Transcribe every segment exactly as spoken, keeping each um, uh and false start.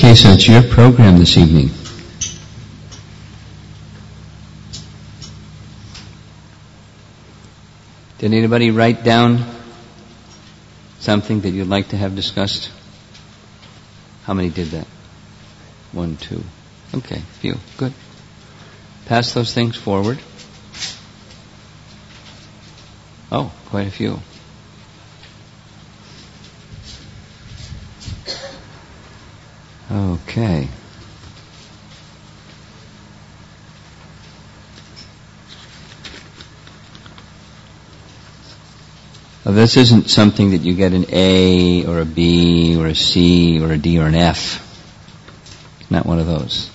Okay, so it's your program this evening. Did anybody write down something that you'd like to have discussed? How many did that? One, two. Okay, few. Good. Pass those things forward. Oh, quite a few. Okay. Well, this isn't something that you get an A or a B or a C or a D or an F. Not one of those.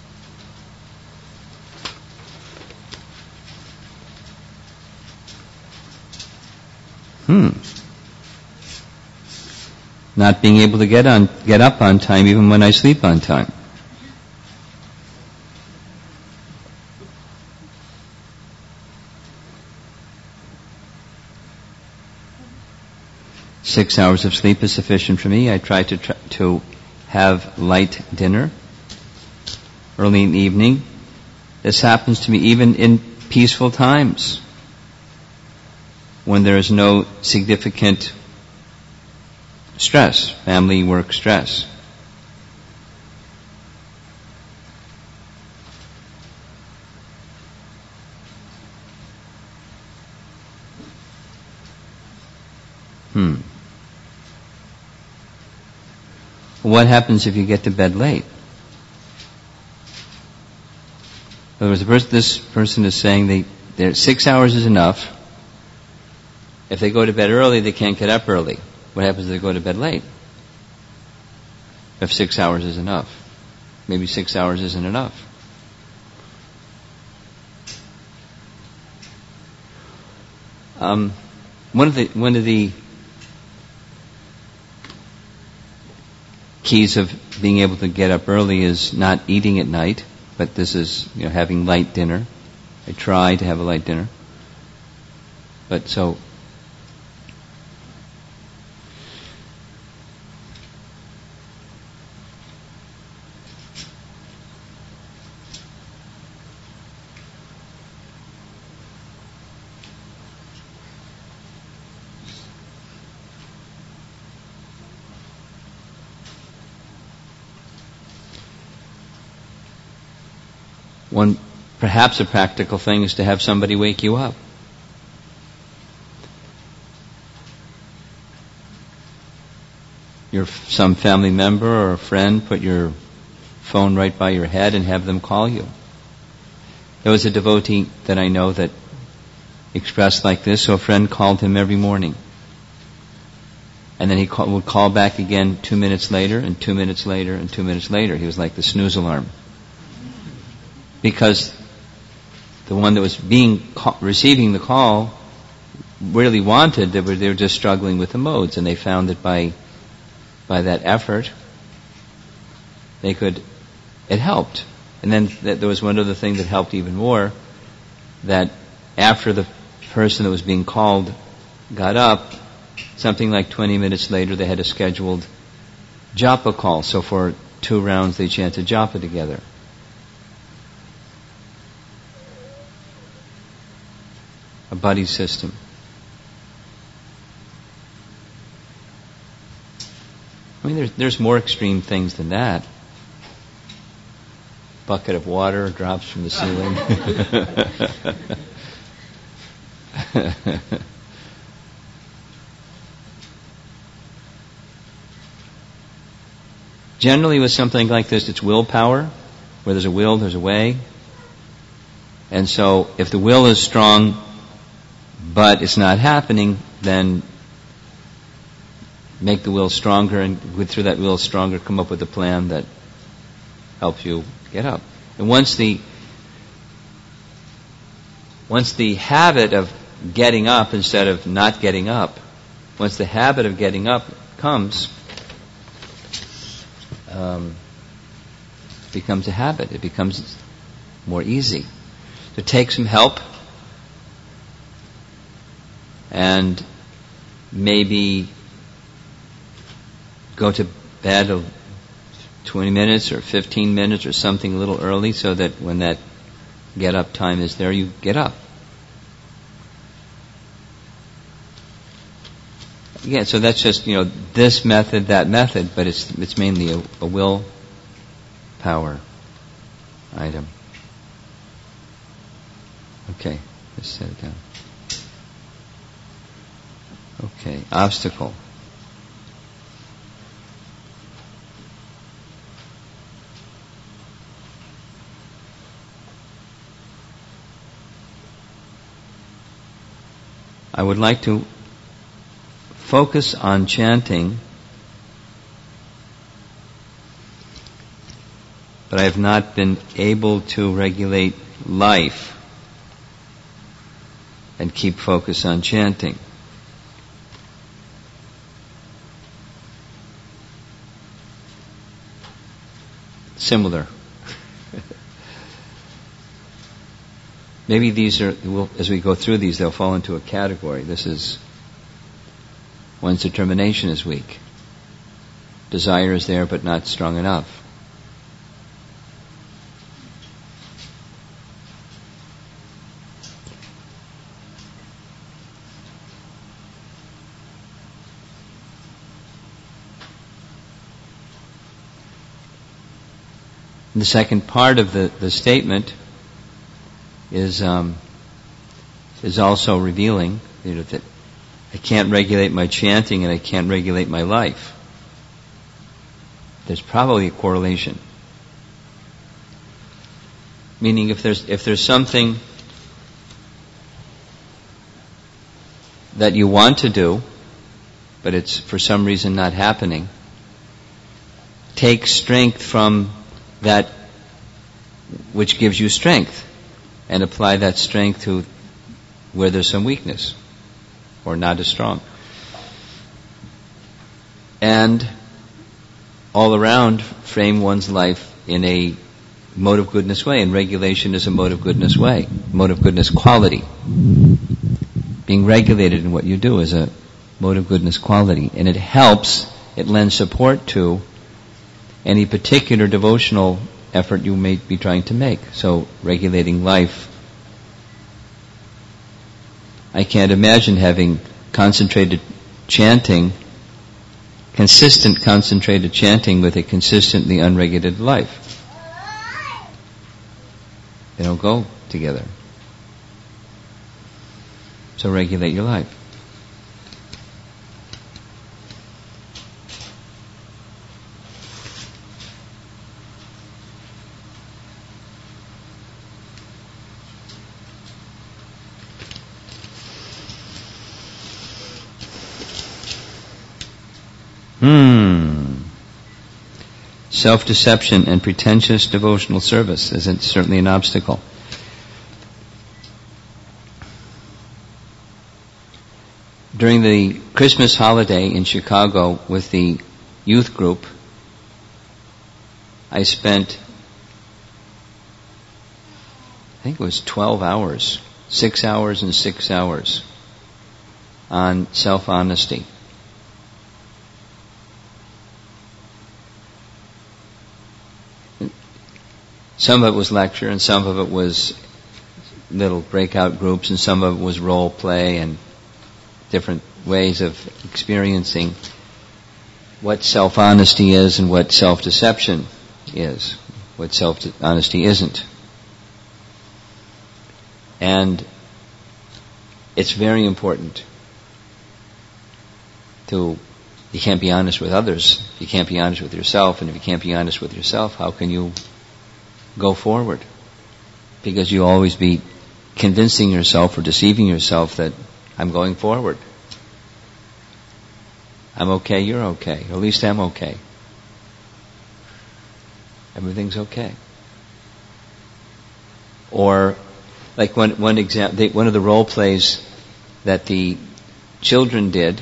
Hmm. Not being able to get on, get up on time even when I sleep on time. Six hours of sleep is sufficient for me. I try to try to have light dinner early in the evening. This happens to me even in peaceful times when there is no significant stress, family, work stress. Hmm. What happens if you get to bed late? In other words, this person is saying they, they're, six hours is enough. If they go to bed early, they can't get up early. What happens if they go to bed late? If six hours is enough. Maybe six hours isn't enough. Um, one of the one of the keys of being able to get up early is not eating at night, but this is, you know, having light dinner. I try to have a light dinner. But so one, perhaps a practical thing is to have somebody wake you up. Your some family member or a friend, put your phone right by your head and have them call you. There was a devotee that I know that expressed like this, so a friend called him every morning. And then he call, would call back again two minutes later, and two minutes later, and two minutes later. He was like the snooze alarm. Because the one that was being call, receiving the call really wanted, they were, they were just struggling with the modes, and they found that by by that effort, they could, it helped. And then th- there was one other thing that helped even more, that after the person that was being called got up, something like twenty minutes later they had a scheduled japa call. So for two rounds they chanted japa together. A buddy system. I mean, there's, there's more extreme things than that. Bucket of water drops from the ceiling. Generally with something like this, it's willpower. Where there's a will, there's a way. And so if the will is strong, but it's not happening, then make the will stronger, and through that will stronger, come up with a plan that helps you get up. And once the once the habit of getting up instead of not getting up, once the habit of getting up comes, um, it becomes a habit. It becomes more easy. So take some help. And maybe go to bed twenty minutes or fifteen minutes or something a little early so that when that get up time is there, you get up. Yeah, so that's just, you know, this method, that method, but it's it's mainly a, a will power item. Okay, just set it down. Okay, obstacle. I would like to focus on chanting, but I have not been able to regulate life and keep focus on chanting. Similar. Maybe these are, we'll, as we go through these, they'll fall into a category. This is, one's determination is weak. Desire is there, but not strong enough. The second part of the, the statement is um, is also revealing, you know, that I can't regulate my chanting and I can't regulate my life. There's probably a correlation. Meaning, if there's if there's something that you want to do, but it's for some reason not happening, take strength from that which gives you strength and apply that strength to where there's some weakness or not as strong. And all around frame one's life in a mode of goodness way, and regulation is a mode of goodness way, mode of goodness quality. Being regulated in what you do is a mode of goodness quality, and it helps, it lends support to any particular devotional effort you may be trying to make. So, regulating life. I can't imagine having concentrated chanting, consistent concentrated chanting with a consistently unregulated life. They don't go together. So regulate your life. Hmm. Self-deception and pretentious devotional service is certainly an obstacle. During the Christmas holiday in Chicago with the youth group, I spent, I think it was twelve hours, six hours and six hours on self-honesty. Some of it was lecture, and some of it was little breakout groups, and some of it was role play and different ways of experiencing what self-honesty is and what self-deception is, what self-honesty isn't. And it's very important to, you can't be honest with others, you can't be honest with yourself, and if you can't be honest with yourself, how can you go forward? Because you'll always be convincing yourself or deceiving yourself that I'm going forward. I'm okay, you're okay. Or at least I'm okay. Everything's okay. Or, like one one example, one of the role plays that the children did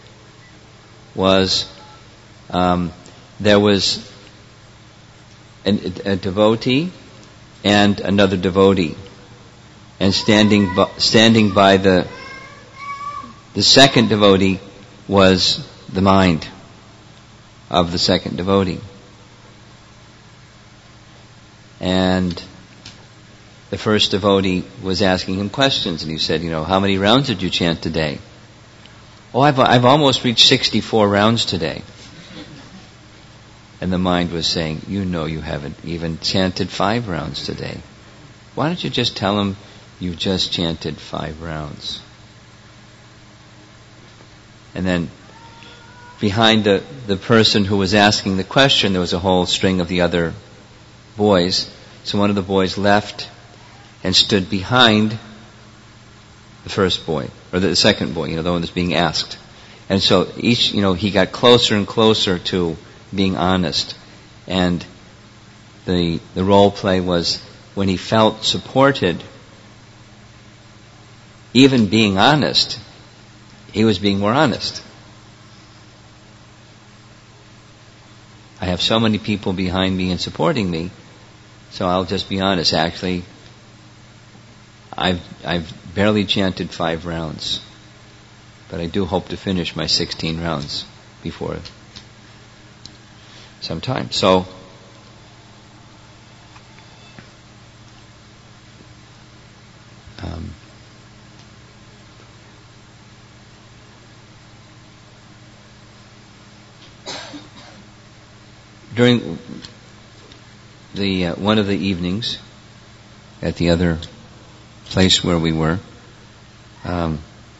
was um, there was an, a devotee and another devotee, and standing by, standing by the the second devotee was the mind of the second devotee. And the first devotee was asking him questions, and he said, you know, how many rounds did you chant today? Oh, I've, I've almost reached sixty-four rounds today. And the mind was saying, you know you haven't even chanted five rounds today. Why don't you just tell him you just chanted five rounds? And then behind the, the person who was asking the question, there was a whole string of the other boys. So one of the boys left and stood behind the first boy, or the second boy, you know, the one that's being asked. And so each, you know, he got closer and closer to being honest. And the the role play was when he felt supported, even being honest, he was being more honest. I have so many people behind me and supporting me, so I'll just be honest. Actually, I've I've barely chanted five rounds, but I do hope to finish my sixteen rounds before some time. So, um, during the uh, one of the evenings at the other place where we were, um,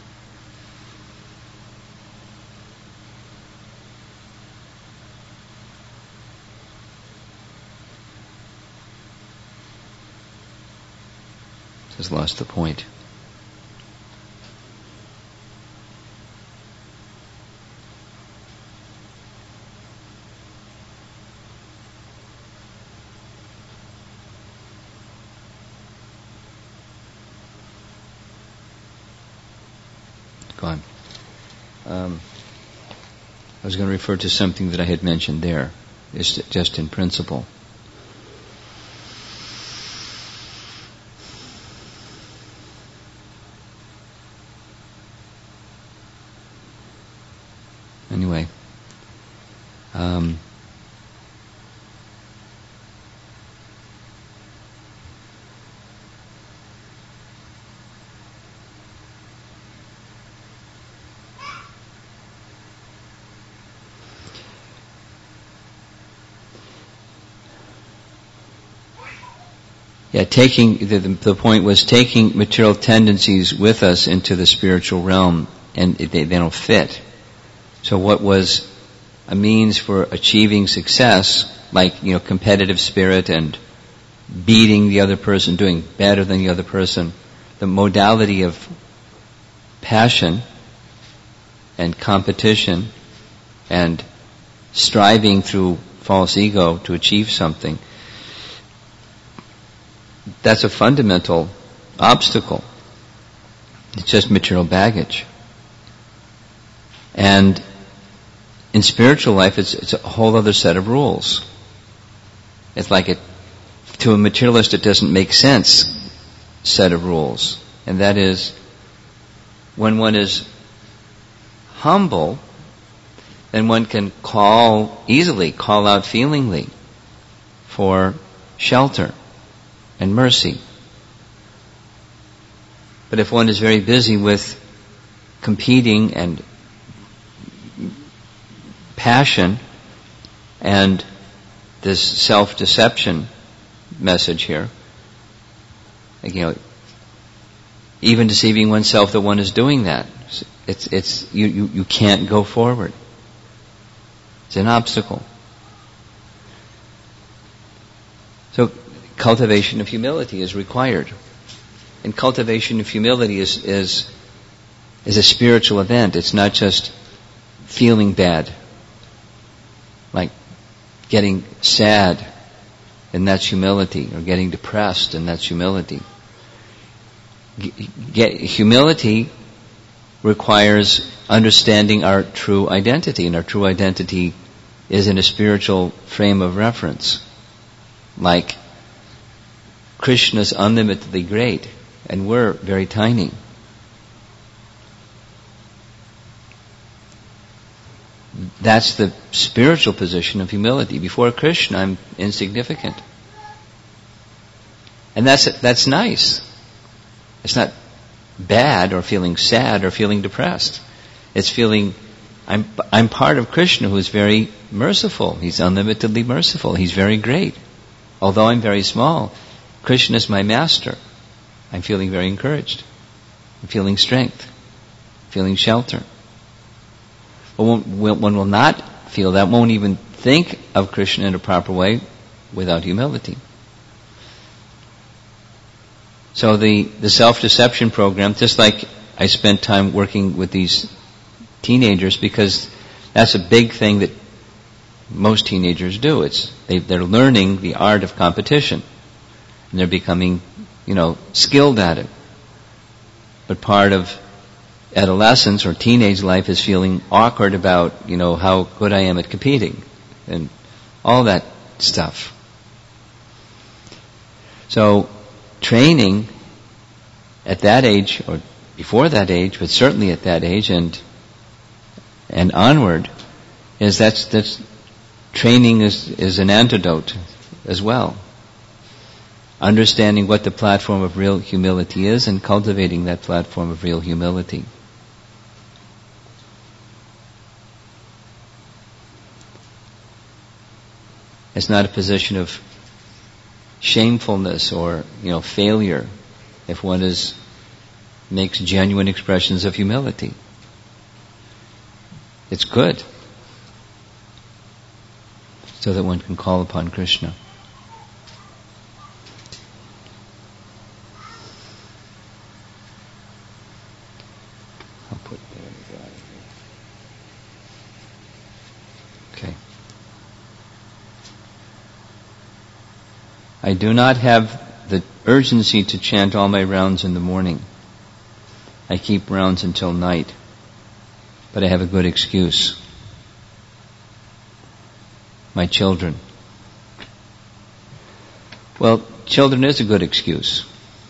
just lost the point. Gone. Um, I was going to refer to something that I had mentioned there. It's just in principle. Anyway, um, yeah, taking the, the point was taking material tendencies with us into the spiritual realm, and they, they don't fit. So what was a means for achieving success, like, you know, competitive spirit and beating the other person, doing better than the other person, the modality of passion and competition and striving through false ego to achieve something, that's a fundamental obstacle. It's just material baggage. And in spiritual life, it's, it's a whole other set of rules. It's like it, to a materialist, it doesn't make sense set of rules. And that is, when one is humble, then one can call, easily call out feelingly for shelter and mercy. But if one is very busy with competing and passion and this self-deception message here, like, you know, even deceiving oneself that one is doing that, it's it's you, you, you can't go forward. It's an obstacle. So cultivation of humility is required. And cultivation of humility is is is a spiritual event. It's not just feeling bad, like getting sad, and that's humility, or getting depressed, and that's humility. Get, humility requires understanding our true identity, and our true identity is in a spiritual frame of reference. Like Krishna's unlimitedly great, and we're very tiny. That's the spiritual position of humility. Before Krishna, I'm insignificant. And that's that's nice. It's not bad or feeling sad or feeling depressed. It's feeling, I'm I'm part of Krishna, who is very merciful. He's unlimitedly merciful. He's very great. Although I'm very small, Krishna is my master. I'm feeling very encouraged. I'm feeling strength. Feeling shelter. But one, one will not feel that, won't even think of Krishna in a proper way without humility. So the, the self-deception program, just like I spent time working with these teenagers, because that's a big thing that most teenagers do. It's they, they're learning the art of competition, and they're becoming, you know, skilled at it. But part of adolescence or teenage life is feeling awkward about, you know, how good I am at competing, and all that stuff. So training at that age, or before that age, but certainly at that age and and onward, is that's that's training is is an antidote as well. Understanding what the platform of real humility is and cultivating that platform of real humility. It's not a position of shamefulness or, you know, failure if one is makes genuine expressions of humility. It's good, so that one can call upon Krishna. I'll put that in the bottom here. Okay. I do not have the urgency to chant all my rounds in the morning. I keep rounds until night, but I have a good excuse. My children. Well, children is a good excuse,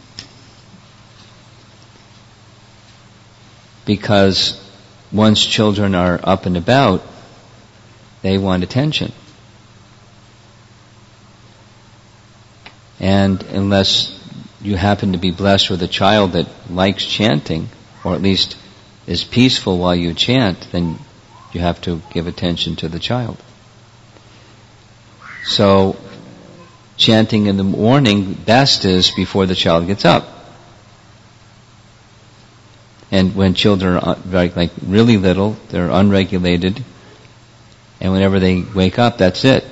because once children are up and about, they want attention. And unless you happen to be blessed with a child that likes chanting, or at least is peaceful while you chant, then you have to give attention to the child. So, chanting in the morning best is before the child gets up. And when children are like really little, they're unregulated, and whenever they wake up, that's it.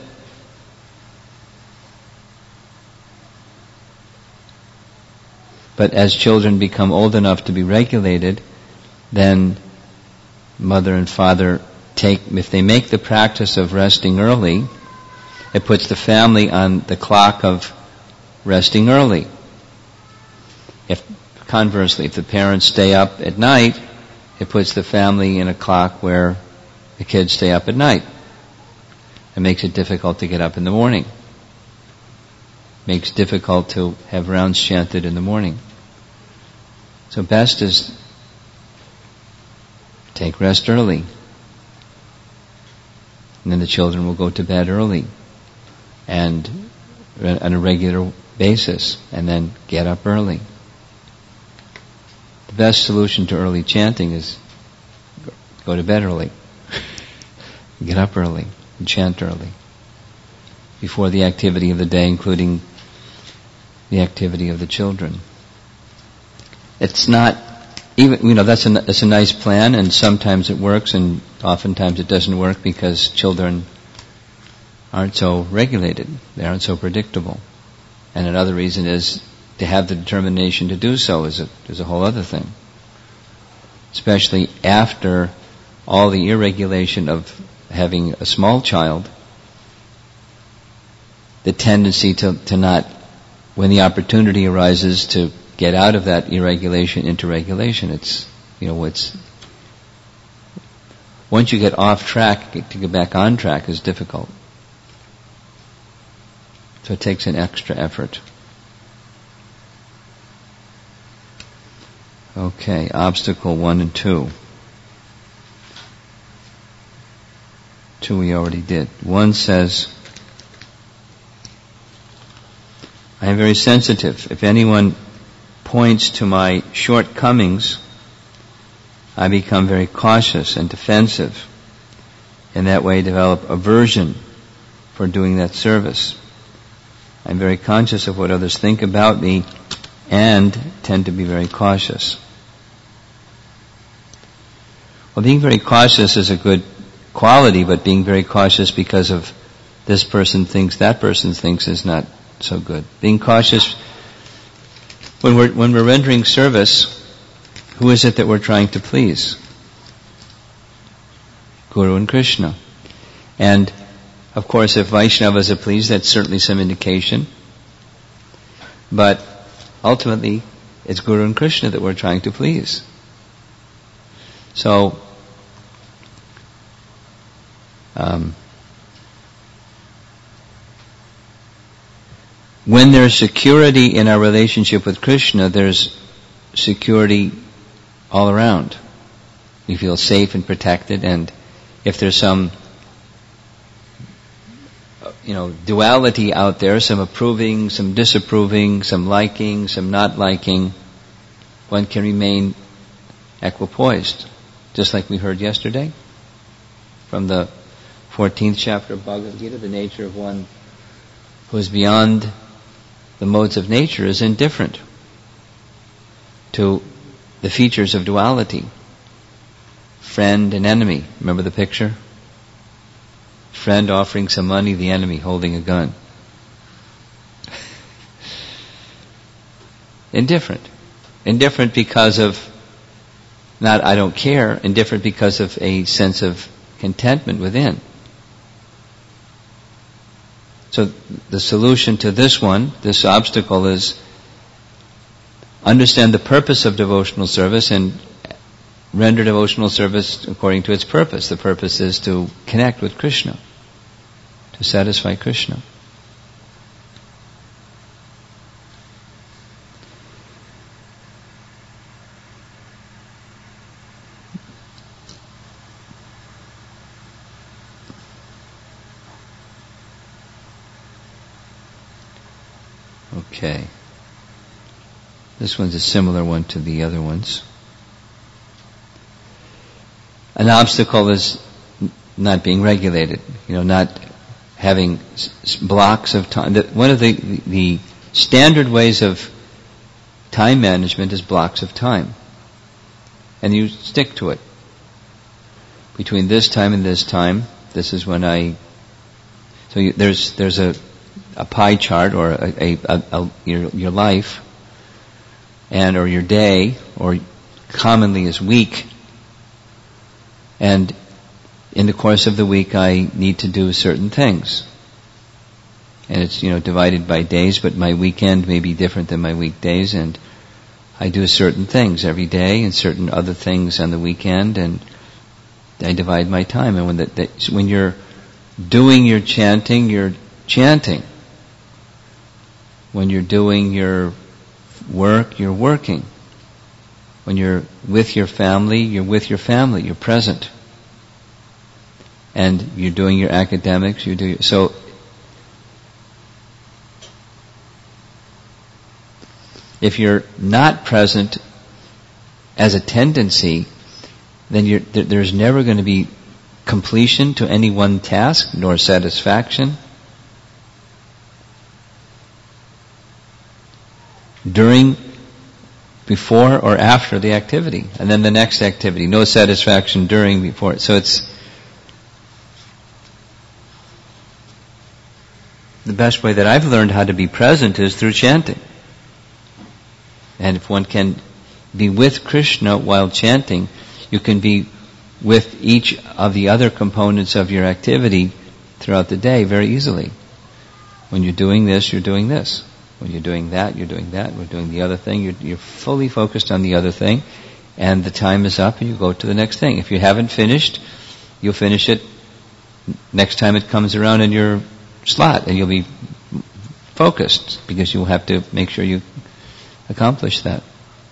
But as children become old enough to be regulated, then mother and father take, if they make the practice of resting early, it puts the family on the clock of resting early. If, conversely, if the parents stay up at night, it puts the family in a clock where the kids stay up at night. It makes it difficult to get up in the morning. Makes it difficult to have rounds chanted in the morning. So best is take rest early. And then the children will go to bed early and on a regular basis, and then get up early. The best solution to early chanting is go to bed early. Get up early and chant early before the activity of the day, including the activity of the children. It's not even, you know, that's a, that's a nice plan, and sometimes it works and oftentimes it doesn't work because children aren't so regulated. They aren't so predictable. And another reason is to have the determination to do so is a, is a whole other thing. Especially after all the irregulation of having a small child, the tendency to, to not, when the opportunity arises to get out of that irregulation into regulation, it's, you know, it's, once you get off track, to get back on track is difficult. So it takes an extra effort. Okay, obstacle one and two. Two we already did. One says, I am very sensitive. If anyone points to my shortcomings, I become very cautious and defensive. In that way, develop aversion for doing that service. I'm very conscious of what others think about me and tend to be very cautious. Well, being very cautious is a good quality, but being very cautious because of this person thinks, that person thinks is not so good. Being cautious, when we're, when we're rendering service, who is it that we're trying to please? Guru and Krishna. And, of course, if Vaishnavas are pleased, that's certainly some indication. But ultimately, it's Guru and Krishna that we're trying to please. So, um, when there's security in our relationship with Krishna, there's security all around. We feel safe and protected, and if there's some, you know, duality out there, some approving, some disapproving, some liking, some not liking, one can remain equipoised. Just like we heard yesterday from the fourteenth chapter of Bhagavad Gita, the nature of one who is beyond the modes of nature is indifferent to the features of duality. Friend and enemy. Remember the picture? Friend offering some money, the enemy holding a gun. Indifferent. Indifferent because of, not I don't care, indifferent because of a sense of contentment within. So the solution to this one, this obstacle, is understand the purpose of devotional service and render devotional service according to its purpose. The purpose is to connect with Krishna, to satisfy Krishna. Okay. This one's a similar one to the other ones. An obstacle is not being regulated, you know, not having s- blocks of time. One of the, the standard ways of time management is blocks of time. And you stick to it. Between this time and this time, this is when I... So you, there's there's a, a pie chart or a, a, a, a your, your life and or your day, or commonly as week. And in the course of the week, I need to do certain things. And it's, you know, divided by days, but my weekend may be different than my weekdays, and I do certain things every day and certain other things on the weekend, and I divide my time. And when the, the, when you're doing your chanting, you're chanting. When you're doing your work, you're working. When you're with your family, you're with your family, you're present. And you're doing your academics, you do your, so if you're not present as a tendency, then you're, there, there's never going to be completion to any one task, nor satisfaction. During, before, or after the activity, and then the next activity. No satisfaction during, before. So it's the best way that I've learned how to be present is through chanting. And if one can be with Krishna while chanting, you can be with each of the other components of your activity throughout the day very easily. When you're doing this, you're doing this. When you're doing that, you're doing that. We're doing the other thing. You're, you're fully focused on the other thing. And the time is up and you go to the next thing. If you haven't finished, you'll finish it next time it comes around in your slot, and you'll be focused because you'll have to make sure you accomplish that.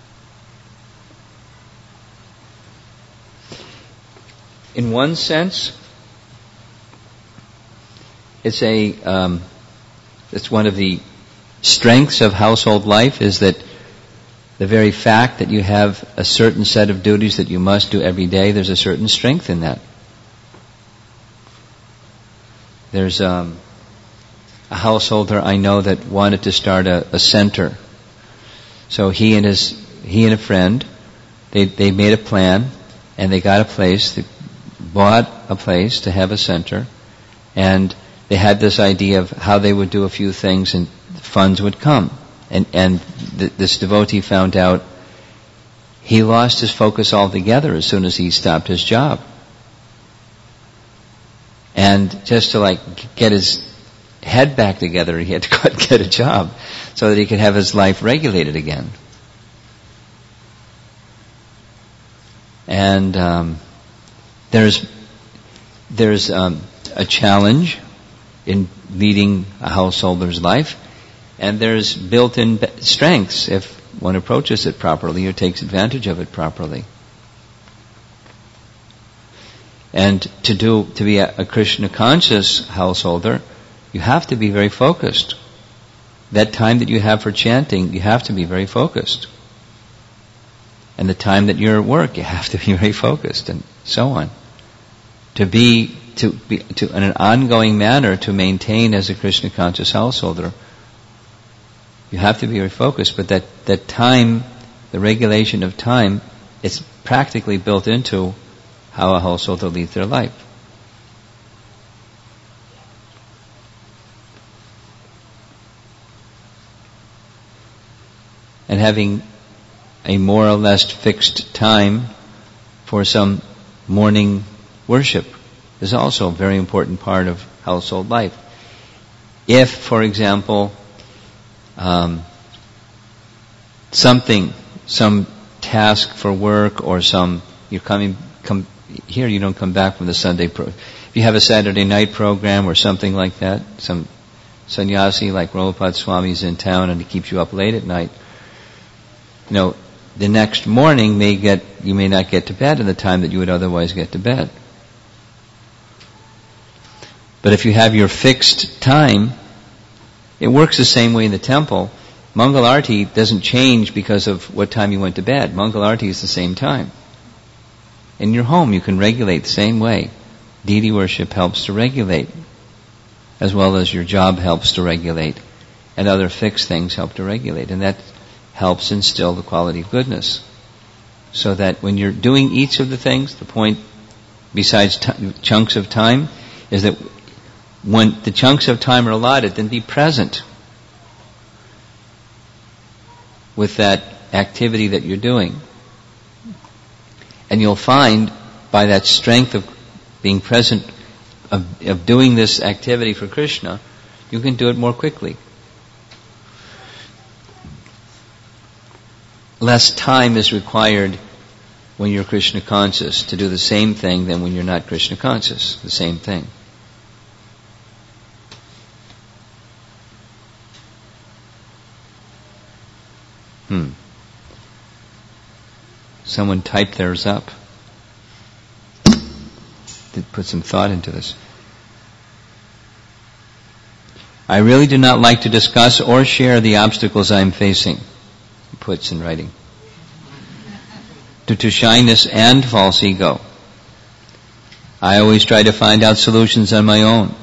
In one sense, it's a um, it's one of the strengths of household life is that the very fact that you have a certain set of duties that you must do every day, there's a certain strength in that. There's um, a householder I know that wanted to start a, a center. So he and his he and a friend, they they made a plan, and they got a place. They bought a place to have a center, and they had this idea of how they would do a few things, and funds would come. And and th- this devotee found out he lost his focus altogether as soon as he stopped his job. And just to like get his head back together, he had to go and get a job so that he could have his life regulated again. And um, there's there's um, a challenge in leading a householder's life, and there's built-in strengths if one approaches it properly or takes advantage of it properly. And to do to be a, a Krishna conscious householder, you have to be very focused. That time that you have for chanting, you have to be very focused. And the time that you're at work, you have to be very focused, and so on. To be to be to in an ongoing manner to maintain as a Krishna conscious householder, you have to be very focused. But that that time, the regulation of time, it's practically built into how a householder leads their life. And having a more or less fixed time for some morning worship is also a very important part of household life. If, for example, um, something, some task for work or some, you're coming, come, here you don't come back from the Sunday pro. If you have a Saturday night program or something like that, some sannyasi like Prabhupada Swami is in town and he keeps you up late at night, you know, the next morning may get, you may not get to bed in the time that you would otherwise get to bed. But if you have your fixed time, it works the same way in the temple. Mangal Arati doesn't change because of what time you went to bed. Mangal Arati is the same time. In your home, you can regulate the same way. Deity worship helps to regulate, as well as your job helps to regulate, and other fixed things help to regulate. And that helps instill the quality of goodness. So that when you're doing each of the things, the point, besides t- chunks of time, is that when the chunks of time are allotted, then be present with that activity that you're doing. And you'll find, by that strength of being present, of, of doing this activity for Krishna, you can do it more quickly. Less time is required when you're Krishna conscious to do the same thing than when you're not Krishna conscious. The same thing. Hmm. Someone typed theirs up. Did put some thought into this. I really do not like to discuss or share the obstacles I am facing. He puts in writing. Due to shyness and false ego. I always try to find out solutions on my own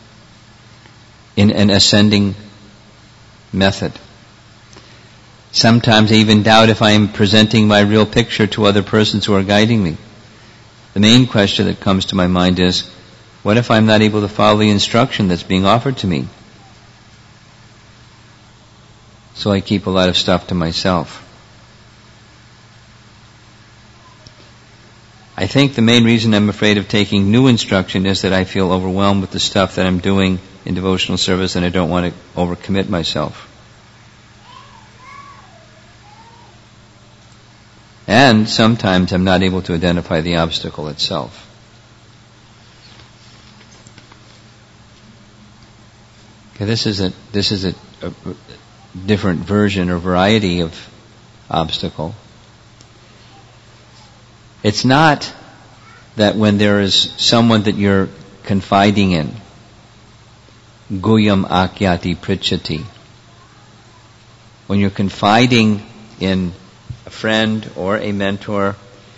in an ascending method. Sometimes I even doubt if I am presenting my real picture to other persons who are guiding me. The main question that comes to my mind is, what if I'm not able to follow the instruction that's being offered to me? So I keep a lot of stuff to myself. I think the main reason I'm afraid of taking new instruction is that I feel overwhelmed with the stuff that I'm doing in devotional service and I don't want to overcommit myself. And sometimes I'm not able to identify the obstacle itself. Okay, this is a this is a, a different version or variety of obstacle. It's not that when there is someone that you're confiding in, guyam akyati prichati, when you're confiding in a friend or a mentor,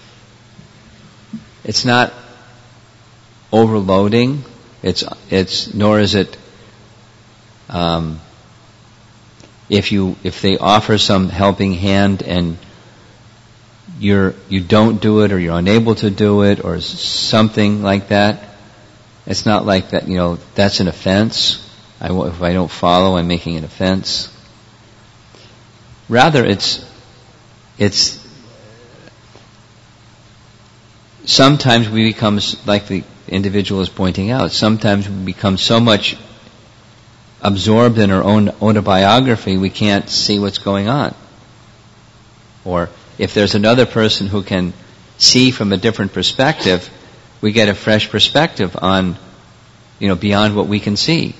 it's not overloading. It's it's nor is it um, if you if they offer some helping hand and you're you don't do it or you're unable to do it or something like that. It's not like that. You know, that's an offense. I, if I don't follow, I'm making an offense. Rather, it's it's sometimes we become, like the individual is pointing out, sometimes we become so much absorbed in our own autobiography we can't see what's going on. Or if there's another person who can see from a different perspective, we get a fresh perspective on, you know, beyond what we can see.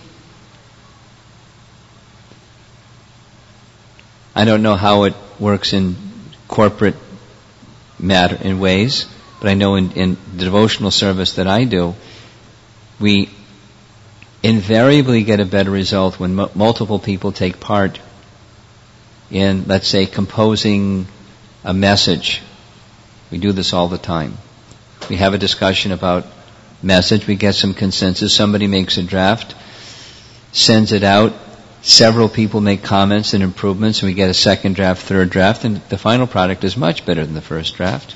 I don't know how it works in corporate matter in ways, but I know in, in the devotional service that I do, we invariably get a better result when m- multiple people take part in, let's say, composing a message. We do this all the time. We have a discussion about message, we get some consensus, somebody makes a draft, sends it out, several people make comments and improvements, and we get a second draft, third draft, and the final product is much better than the first draft.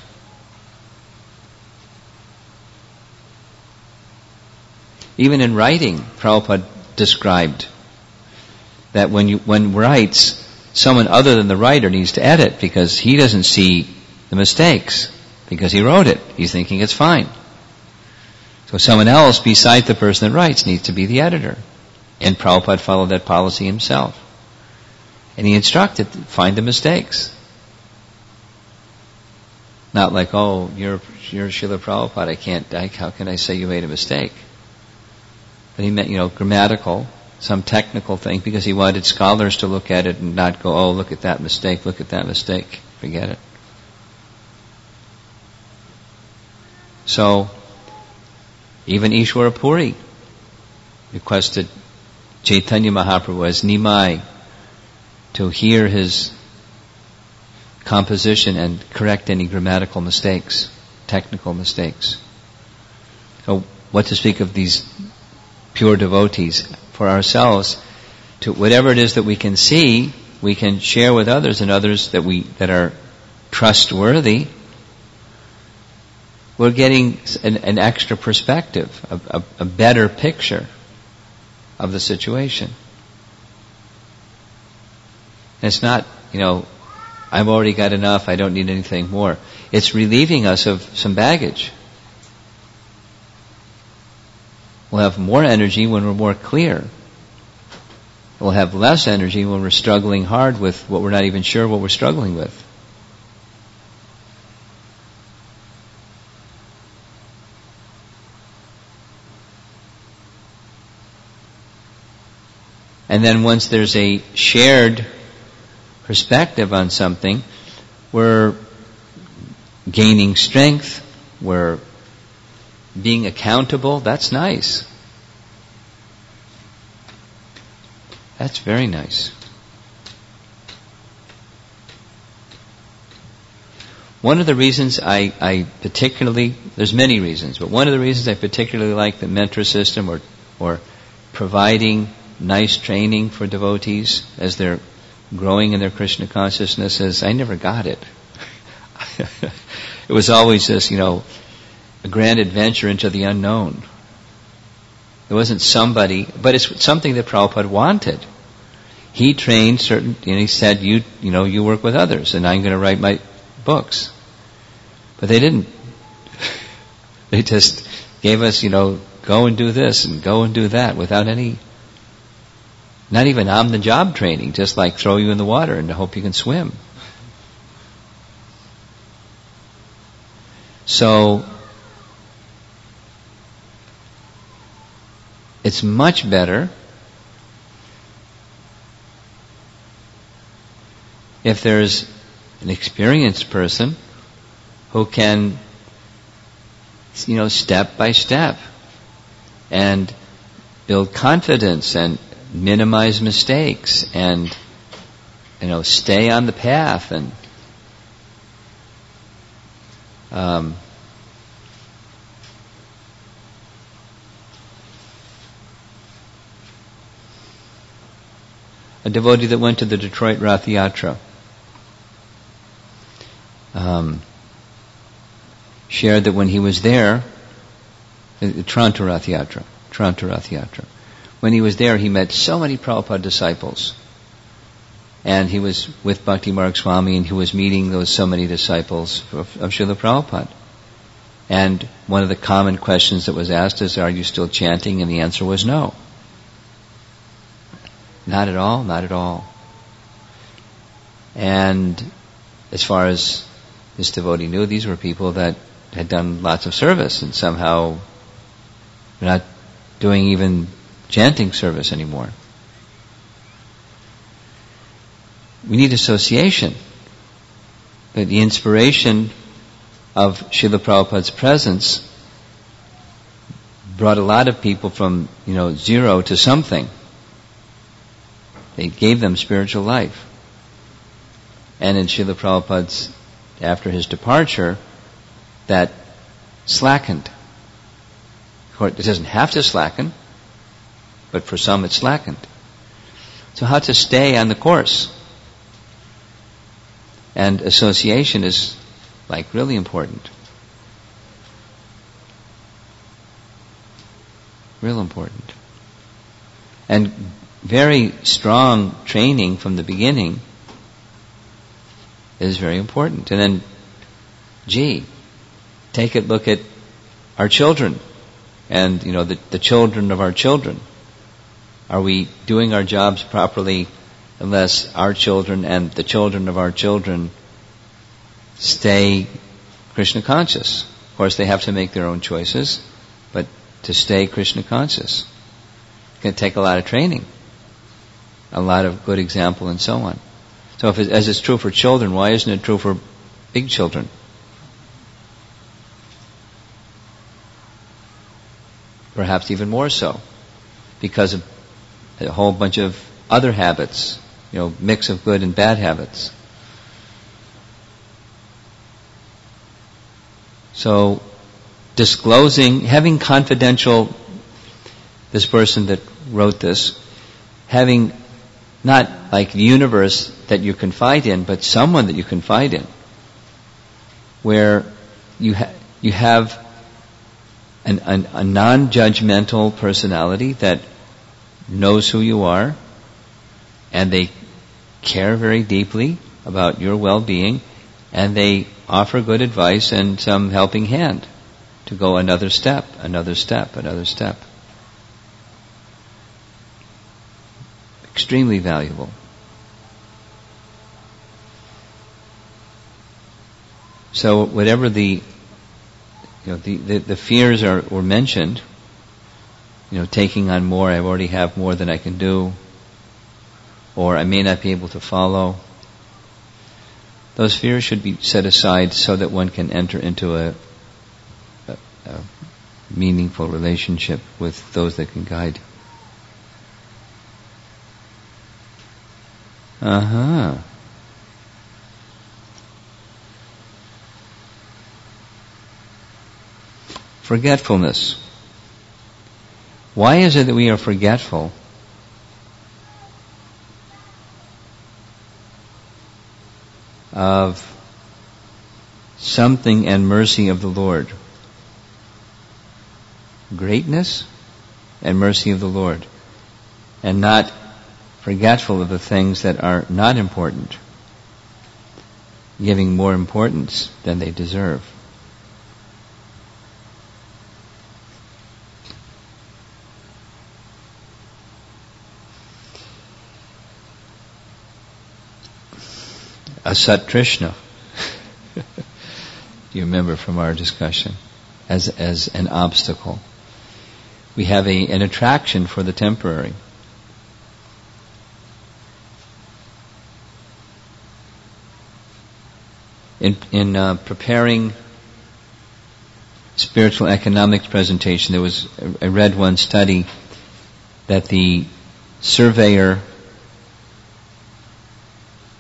Even in writing, Prabhupada described that when you when writes, someone other than the writer needs to edit because he doesn't see the mistakes because he wrote it. He's thinking it's fine. So someone else besides the person that writes needs to be the editor. And Prabhupada followed that policy himself. And he instructed, find the mistakes. Not like, oh, you're you're Srila Prabhupada, I can't, I, how can I say you made a mistake? But he meant, you know, grammatical, some technical thing, because he wanted scholars to look at it and not go, oh, look at that mistake, look at that mistake, forget it. So, even Ishwara Puri requested Chaitanya Mahaprabhu as Nimai to hear his composition and correct any grammatical mistakes, technical mistakes. So, what to speak of these pure devotees? For ourselves, to whatever it is that we can see, we can share with others, and others that we that are trustworthy. We're getting an, an extra perspective, a, a, a better picture of the situation. And it's not, you know, I've already got enough, I don't need anything more. It's relieving us of some baggage. We'll have more energy when we're more clear. We'll have less energy when we're struggling hard with what we're not even sure what we're struggling with. And then once there's a shared perspective on something, we're gaining strength, we're being accountable. That's nice. That's very nice. One of the reasons I, I particularly, there's many reasons, but one of the reasons I particularly like the mentor system or, or providing nice training for devotees as they're growing in their Krishna consciousness is I never got it. It was always this, you know, a grand adventure into the unknown. It wasn't somebody, but it's something that Prabhupada wanted. He trained certain, and he said, you, you know, you work with others, and I'm going to write my books. But they didn't. They just gave us, you know, go and do this and go and do that without any, not even on-the-job training, just like throw you in the water and hope you can swim. So, it's much better if there's an experienced person who can, you know, step by step and build confidence and minimize mistakes and you know, stay on the path and um, a devotee that went to the Detroit Rath Yatra um, shared that when he was there, the Toronto Rath Yatra, Toronto Rath Yatra, when he was there, he met so many Prabhupada disciples. And he was with Bhakti Marg Swami, and he was meeting those so many disciples of, of Srila Prabhupada. And one of the common questions that was asked is, are you still chanting? And the answer was no. Not at all, not at all. And as far as this devotee knew, these were people that had done lots of service, and somehow they're not doing even chanting service anymore. We need association. But the inspiration of Srila Prabhupada's presence brought a lot of people from, you know, zero to something. They gave them spiritual life. And in Srila Prabhupada's, after his departure, that slackened. It doesn't have to slacken, but for some it slackened. So how to stay on the course? And association is like really important. Real important. And very strong training from the beginning is very important. And then, gee, take a look at our children and, you know, the, the children of our children. Are we doing our jobs properly unless our children and the children of our children stay Krishna conscious? Of course, they have to make their own choices, but to stay Krishna conscious, it's going to take a lot of training, a lot of good example, and so on. So if it, as it's true for children, why isn't it true for big children? Perhaps even more so, because of a whole bunch of other habits, you know, mix of good and bad habits. So, disclosing, having confidential, this person that wrote this, having not like the universe that you confide in, but someone that you confide in, where you ha- you have an, an, a non-judgmental personality that knows who you are, and they care very deeply about your well-being, and they offer good advice and some helping hand to go another step, another step, another step. Extremely valuable. So whatever the, you know, the, the, the fears are were mentioned, you know, taking on more, I already have more than I can do, or I may not be able to follow. Those fears should be set aside so that one can enter into a, a, a meaningful relationship with those that can guide. Uh-huh. Forgetfulness. Why is it that we are forgetful? Of something and mercy of the Lord. Greatness and mercy of the Lord. And not forgetful of the things that are not important, giving more importance than they deserve. Asat Trishna, do you remember from our discussion, as as an obstacle. We have a, an attraction for the temporary. In, in uh, preparing spiritual economics presentation, there was, I read one study that the surveyor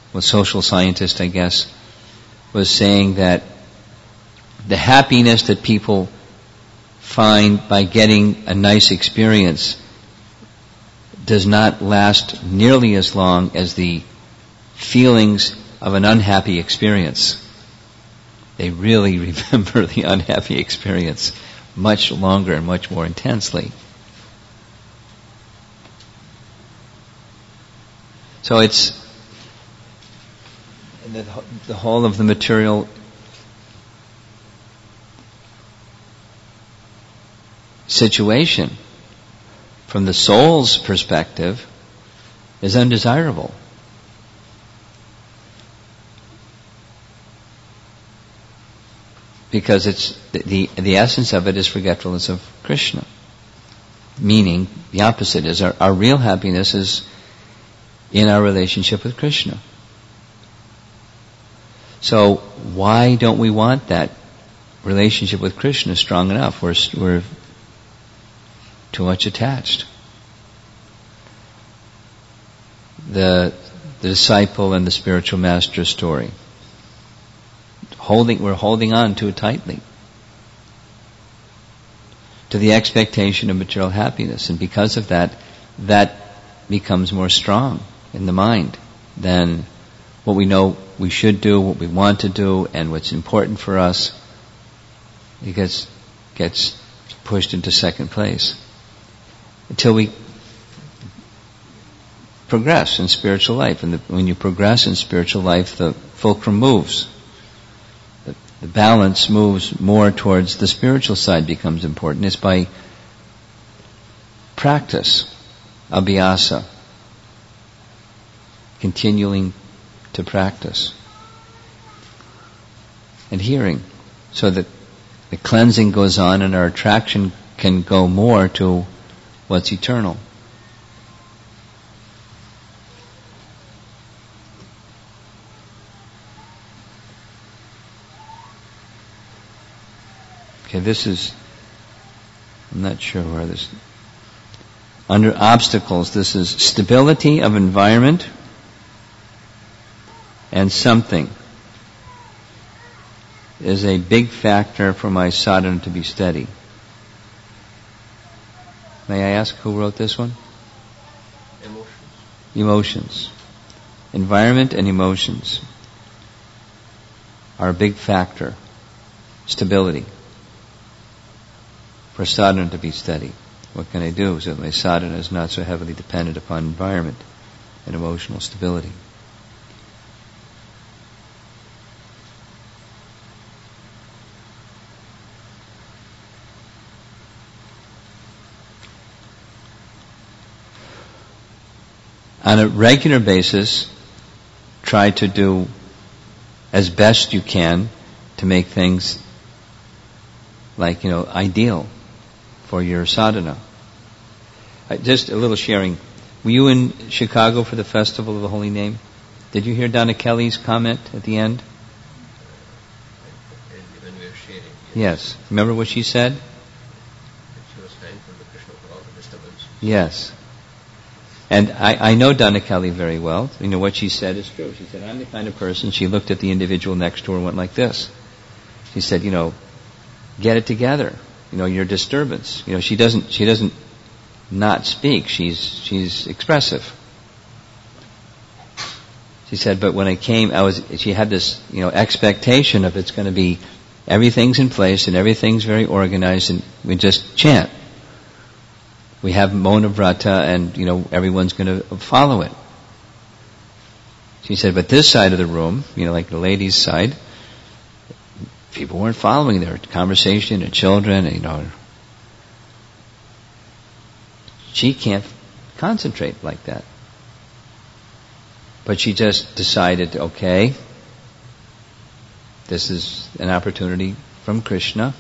well, social scientist, I guess, was saying that the happiness that people find by getting a nice experience does not last nearly as long as the feelings of an unhappy experience. They really remember the unhappy experience much longer and much more intensely. So it's the, the whole of the material situation, from the soul's perspective, is undesirable. Because it's the, the the essence of it is forgetfulness of Krishna. Meaning, the opposite is our, our real happiness is in our relationship with Krishna. So why don't we want that relationship with Krishna strong enough? We're, we're too much attached. The, the disciple and the spiritual master story. Holding, we're holding on too tightly to the expectation of material happiness, and because of that, that becomes more strong in the mind than what we know we should do, what we want to do, and what's important for us. It gets, gets pushed into second place until we progress in spiritual life. And the, when you progress in spiritual life, the fulcrum moves. The, the balance moves more towards the spiritual side, becomes important. It's by practice, abhyasa, continuing to practice, and hearing, so that the cleansing goes on and our attraction can go more to what's eternal. Okay, this is, I'm not sure where this, under obstacles, this is stability of environment and something is a big factor for my sadhana to be steady. May I ask who wrote this one? Emotions. Emotions. Environment and emotions are a big factor. Stability. For sadhana to be steady. What can I do so that my sadhana is not so heavily dependent upon environment and emotional stability? On a regular basis, try to do as best you can to make things like, you know, ideal for your sadhana. Uh, just a little sharing. Were you in Chicago for the Festival of the Holy Name? Did you hear Donna Kelly's comment at the end? When we were sharing. Yes. Remember what she said? She was thankful to Krishna for all the disturbance. Yes. And I, I know Donna Kelly very well. You know, what she said is true. She said, I'm the kind of person, she looked at the individual next to her and went like this. She said, you know, get it together. You know, your disturbance. You know, she doesn't, she doesn't not speak. She's, she's expressive. She said, but when I came, I was, she had this, you know, expectation of it's going to be, everything's in place and everything's very organized and we just chant. We have Mona Vrata and, you know, everyone's going to follow it. She said, but this side of the room, you know, like the ladies' side, people weren't following their conversation, their children, you know. She can't concentrate like that. But she just decided, okay, this is an opportunity from Krishna.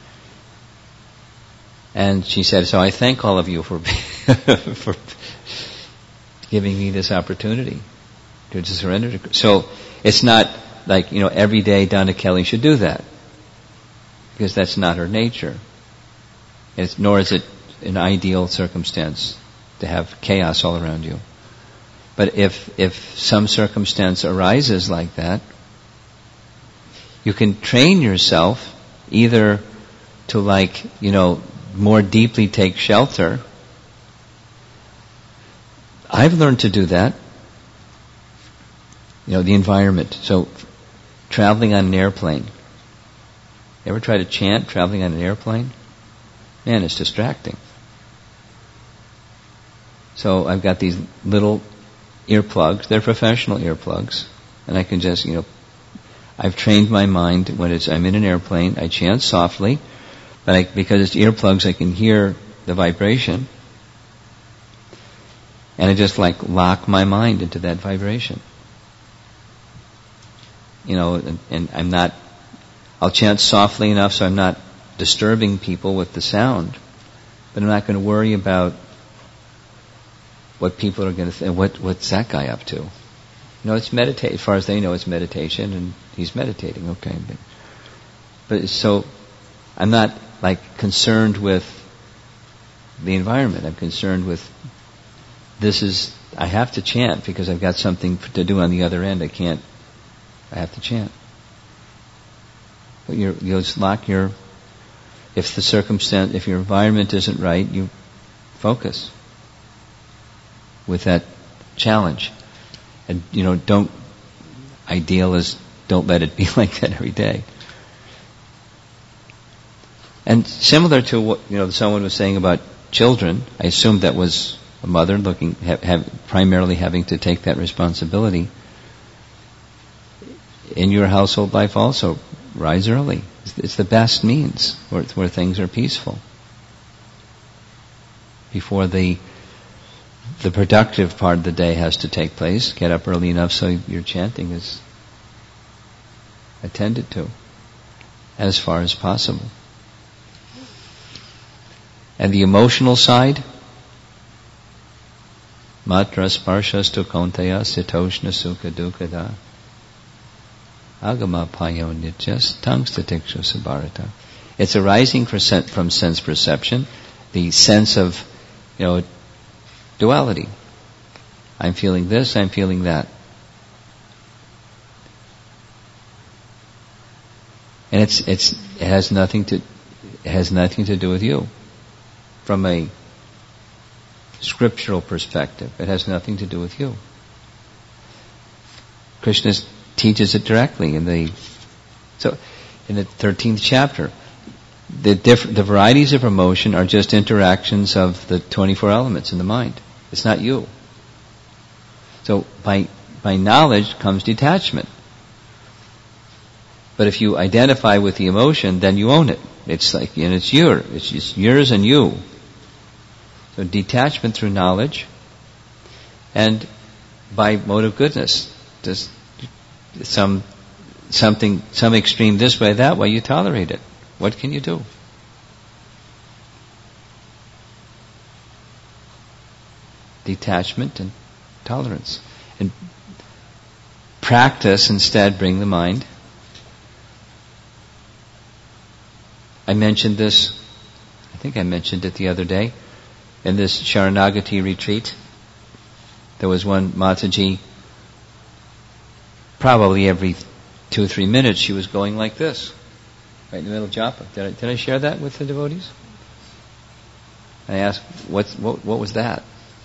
And she said, so I thank all of you for for giving me this opportunity to just surrender to. So it's not like, you know, every day Donna Kelly should do that, because that's not her nature. It's, nor is it an ideal circumstance to have chaos all around you. But if if some circumstance arises like that, you can train yourself either to, like, you know, more deeply take shelter. I've learned to do that. You know, the environment. So, traveling on an airplane. Ever try to chant traveling on an airplane? Man, it's distracting. So I've got these little earplugs. They're professional earplugs. And I can just, you know, I've trained my mind when it's, I'm in an airplane, I chant softly, but I, because it's earplugs, I can hear the vibration. And I just like lock my mind into that vibration. You know, and, and I'm not, I'll chant softly enough so I'm not disturbing people with the sound, but I'm not going to worry about what people are going to think. What, what's that guy up to? No, it's meditate. As far as they know, it's meditation, and he's meditating. Okay, but, but it's so I'm not like concerned with the environment. I'm concerned with this is I have to chant because I've got something to do on the other end. I can't. I have to chant. But you're, you'll just lock your. If the circumstance, if your environment isn't right, you focus with that challenge. And, you know, don't, ideal is don't let it be like that every day. And similar to what, you know, someone was saying about children, I assumed that was a mother looking, have, have, primarily having to take that responsibility. In your household life also, rise early. It's, it's the best means where, where things are peaceful. Before the The productive part of the day has to take place. Get up early enough so your chanting is attended to as far as possible. And the emotional side, matra sparshas tu kaunteya sitoshna sukha dukkada agama payo nitjas tangstatiksha sabharata. It's arising from sense perception, the sense of, you know, duality. I'm feeling this, I'm feeling that. And it's it's it has nothing to it has nothing to do with you. From a scriptural perspective, it has nothing to do with you. Krishna teaches it directly in the so in the thirteenth chapter. The diff, the varieties of emotion are just interactions of the twenty-four elements in the mind. It's not you. So by by knowledge comes detachment. But if you identify with the emotion, then you own it. It's like, and it's your, it's just yours and you. So detachment through knowledge, and by mode of goodness, just some something some extreme this way, that way, you tolerate it. What can you do? Detachment and tolerance. And practice instead bring the mind. I mentioned this, I think I mentioned it the other day, in this Sharanagati retreat. There was one Mataji, probably every two or three minutes she was going like this. Right in the middle of japa. Did I, did I share that with the devotees? I asked, what, what, what was that?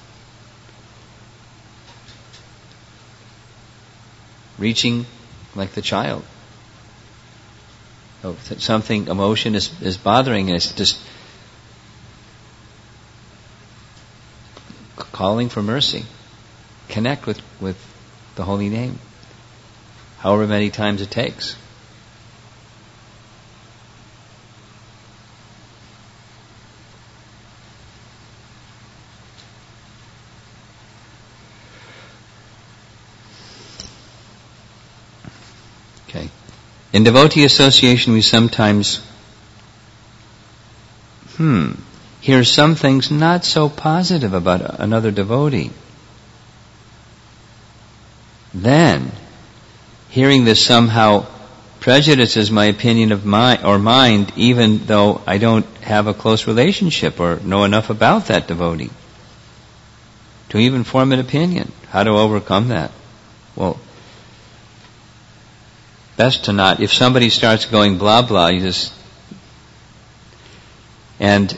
Reaching like the child. Oh, something, emotion is, is bothering, and it's just calling for mercy. Connect with, with the holy name. However many times it takes. Okay. In devotee association, we sometimes, hmm, hear some things not so positive about another devotee. Then, hearing this somehow prejudices my opinion of my or mind, even though I don't have a close relationship or know enough about that devotee. to even form an opinion. How to overcome that? Well, best to not. If somebody starts going blah blah, you just... And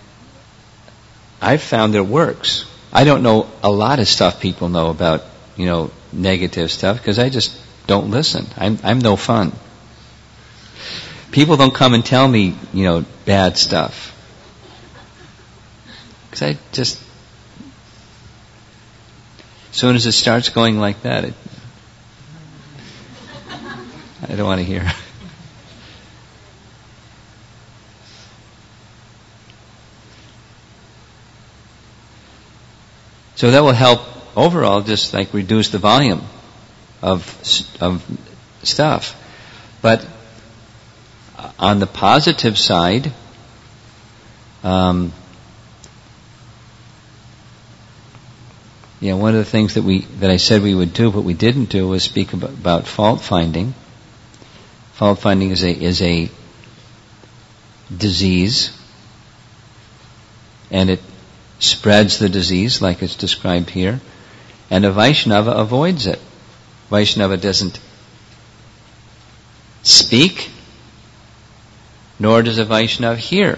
I've found that it works. I don't know a lot of stuff people know about, you know, negative stuff, because I just don't listen. I'm, I'm no fun. People don't come and tell me, you know, bad stuff. Because I just... As soon as it starts going like that, it, I don't want to hear. So that will help overall, just like reduce the volume of of stuff. But on the positive side, um, yeah, one of the things that we that I said we would do, but we didn't do, was speak about, about fault finding. Fault finding is a is a disease, and it spreads the disease like it's described here, and a Vaishnava avoids it. Vaishnava doesn't speak, nor does a Vaishnava hear.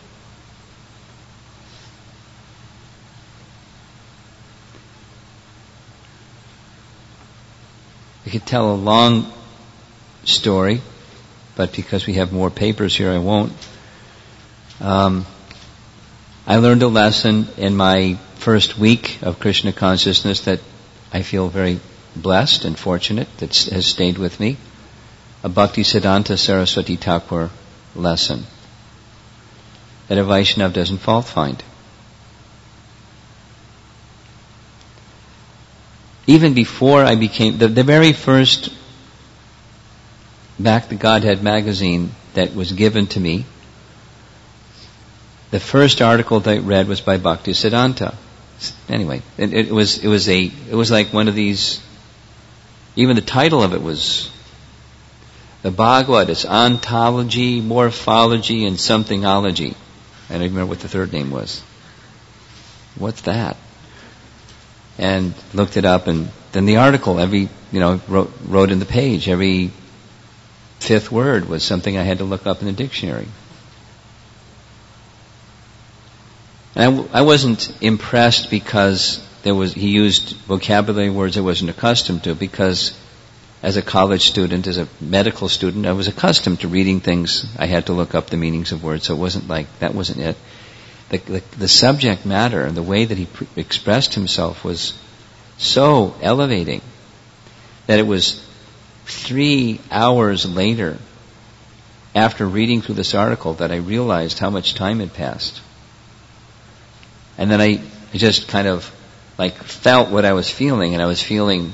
I could tell a long story, but because we have more papers here, I won't. Um, I learned a lesson in my first week of Krishna consciousness that I feel very blessed and fortunate that has stayed with me. A Bhaktisiddhanta Saraswati Thakur lesson. That a Vaishnava doesn't fault find. Even before I became, the, the very first Back to Godhead magazine that was given to me, the first article that I read was by Bhaktisiddhanta. Anyway, it, it was it was a it was like one of these. Even the title of it was the Bhagavad. It's ontology, morphology, and somethingology. I don't remember what the third name was. What's that? And looked it up, and then the article. Every you know wrote wrote in the page. Every fifth word was something I had to look up in the dictionary. And I, w- I wasn't impressed because there was he used vocabulary words I wasn't accustomed to, because as a college student, as a medical student, I was accustomed to reading things. I had to look up the meanings of words, so it wasn't like, that wasn't it. The, the, the subject matter and the way that he pr- expressed himself was so elevating that it was three hours later, after reading through this article, that I realized how much time had passed. And then I just kind of like felt what I was feeling, and I was feeling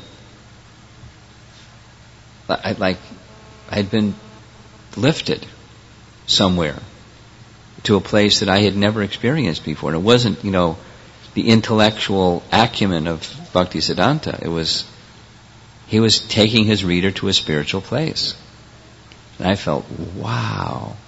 like I'd been lifted somewhere to a place that I had never experienced before. And it wasn't, you know, the intellectual acumen of Bhaktisiddhanta. It was, he was taking his reader to a spiritual place. And I felt, wow,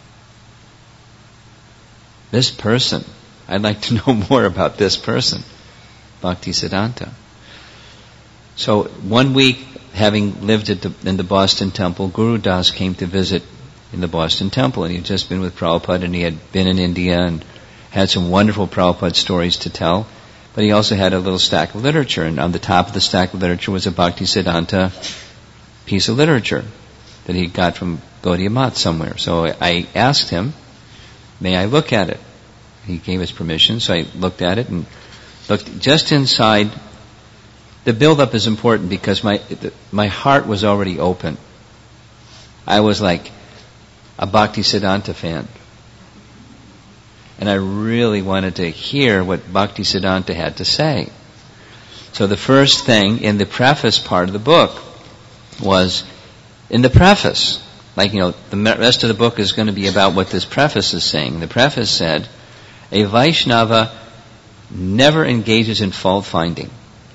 this person, I'd like to know more about this person, Bhaktisiddhanta. So one week, having lived at the, in the Boston Temple, Guru Das came to visit in the Boston Temple, and he had just been with Prabhupada, and he had been in India and had some wonderful Prabhupada stories to tell. But he also had a little stack of literature, and on the top of the stack of literature was a Bhaktisiddhanta piece of literature that he got from Gaudiya Math somewhere. So I asked him, may I look at it? He gave us permission, so I looked at it and looked just inside. The build-up is important because my my heart was already open. I was like a Bhaktisiddhanta fan. And I really wanted to hear what Bhaktisiddhanta had to say. So the first thing in the preface part of the book was, in the preface, like, you know, the rest of the book is going to be about what this preface is saying. The preface said, a Vaishnava never engages in fault finding,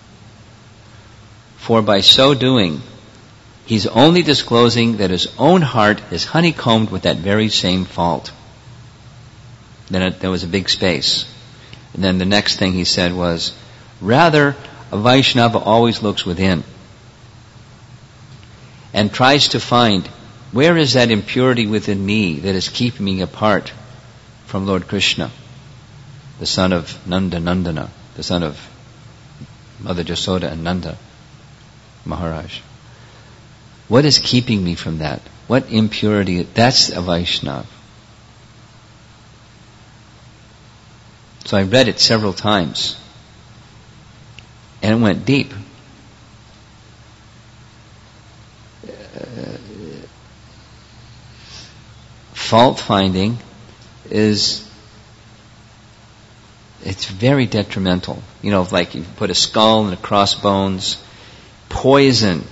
for by so doing, he's only disclosing that his own heart is honeycombed with that very same fault. Then it, there was a big space. And then the next thing he said was, Rather, a Vaishnava always looks within and tries to find, where is that impurity within me that is keeping me apart from Lord Krishna, the son of Nanda Nandana, the son of Mother Jasoda and Nanda Maharaj? What is keeping me from that? What impurity? That's a Vaishnava. So I read it several times, and it went deep. Uh, fault finding is, it's very detrimental. You know, like you put a skull and a crossbones, poison,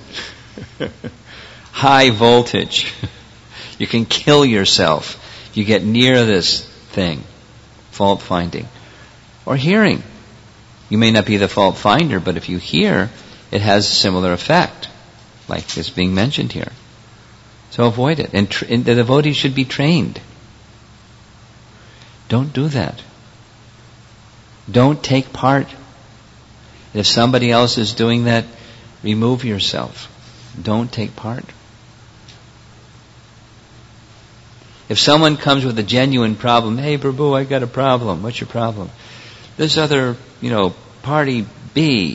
high voltage. You can kill yourself. You get near this thing, fault finding. Or hearing. You may not be the fault finder, but if you hear, it has a similar effect, like is being mentioned here. So avoid it. And, tr- and the devotee should be trained. Don't do that. Don't take part. If somebody else is doing that, remove yourself. Don't take part. If someone comes with a genuine problem, hey Prabhu, I got a problem. What's your problem? This other, you know, party B,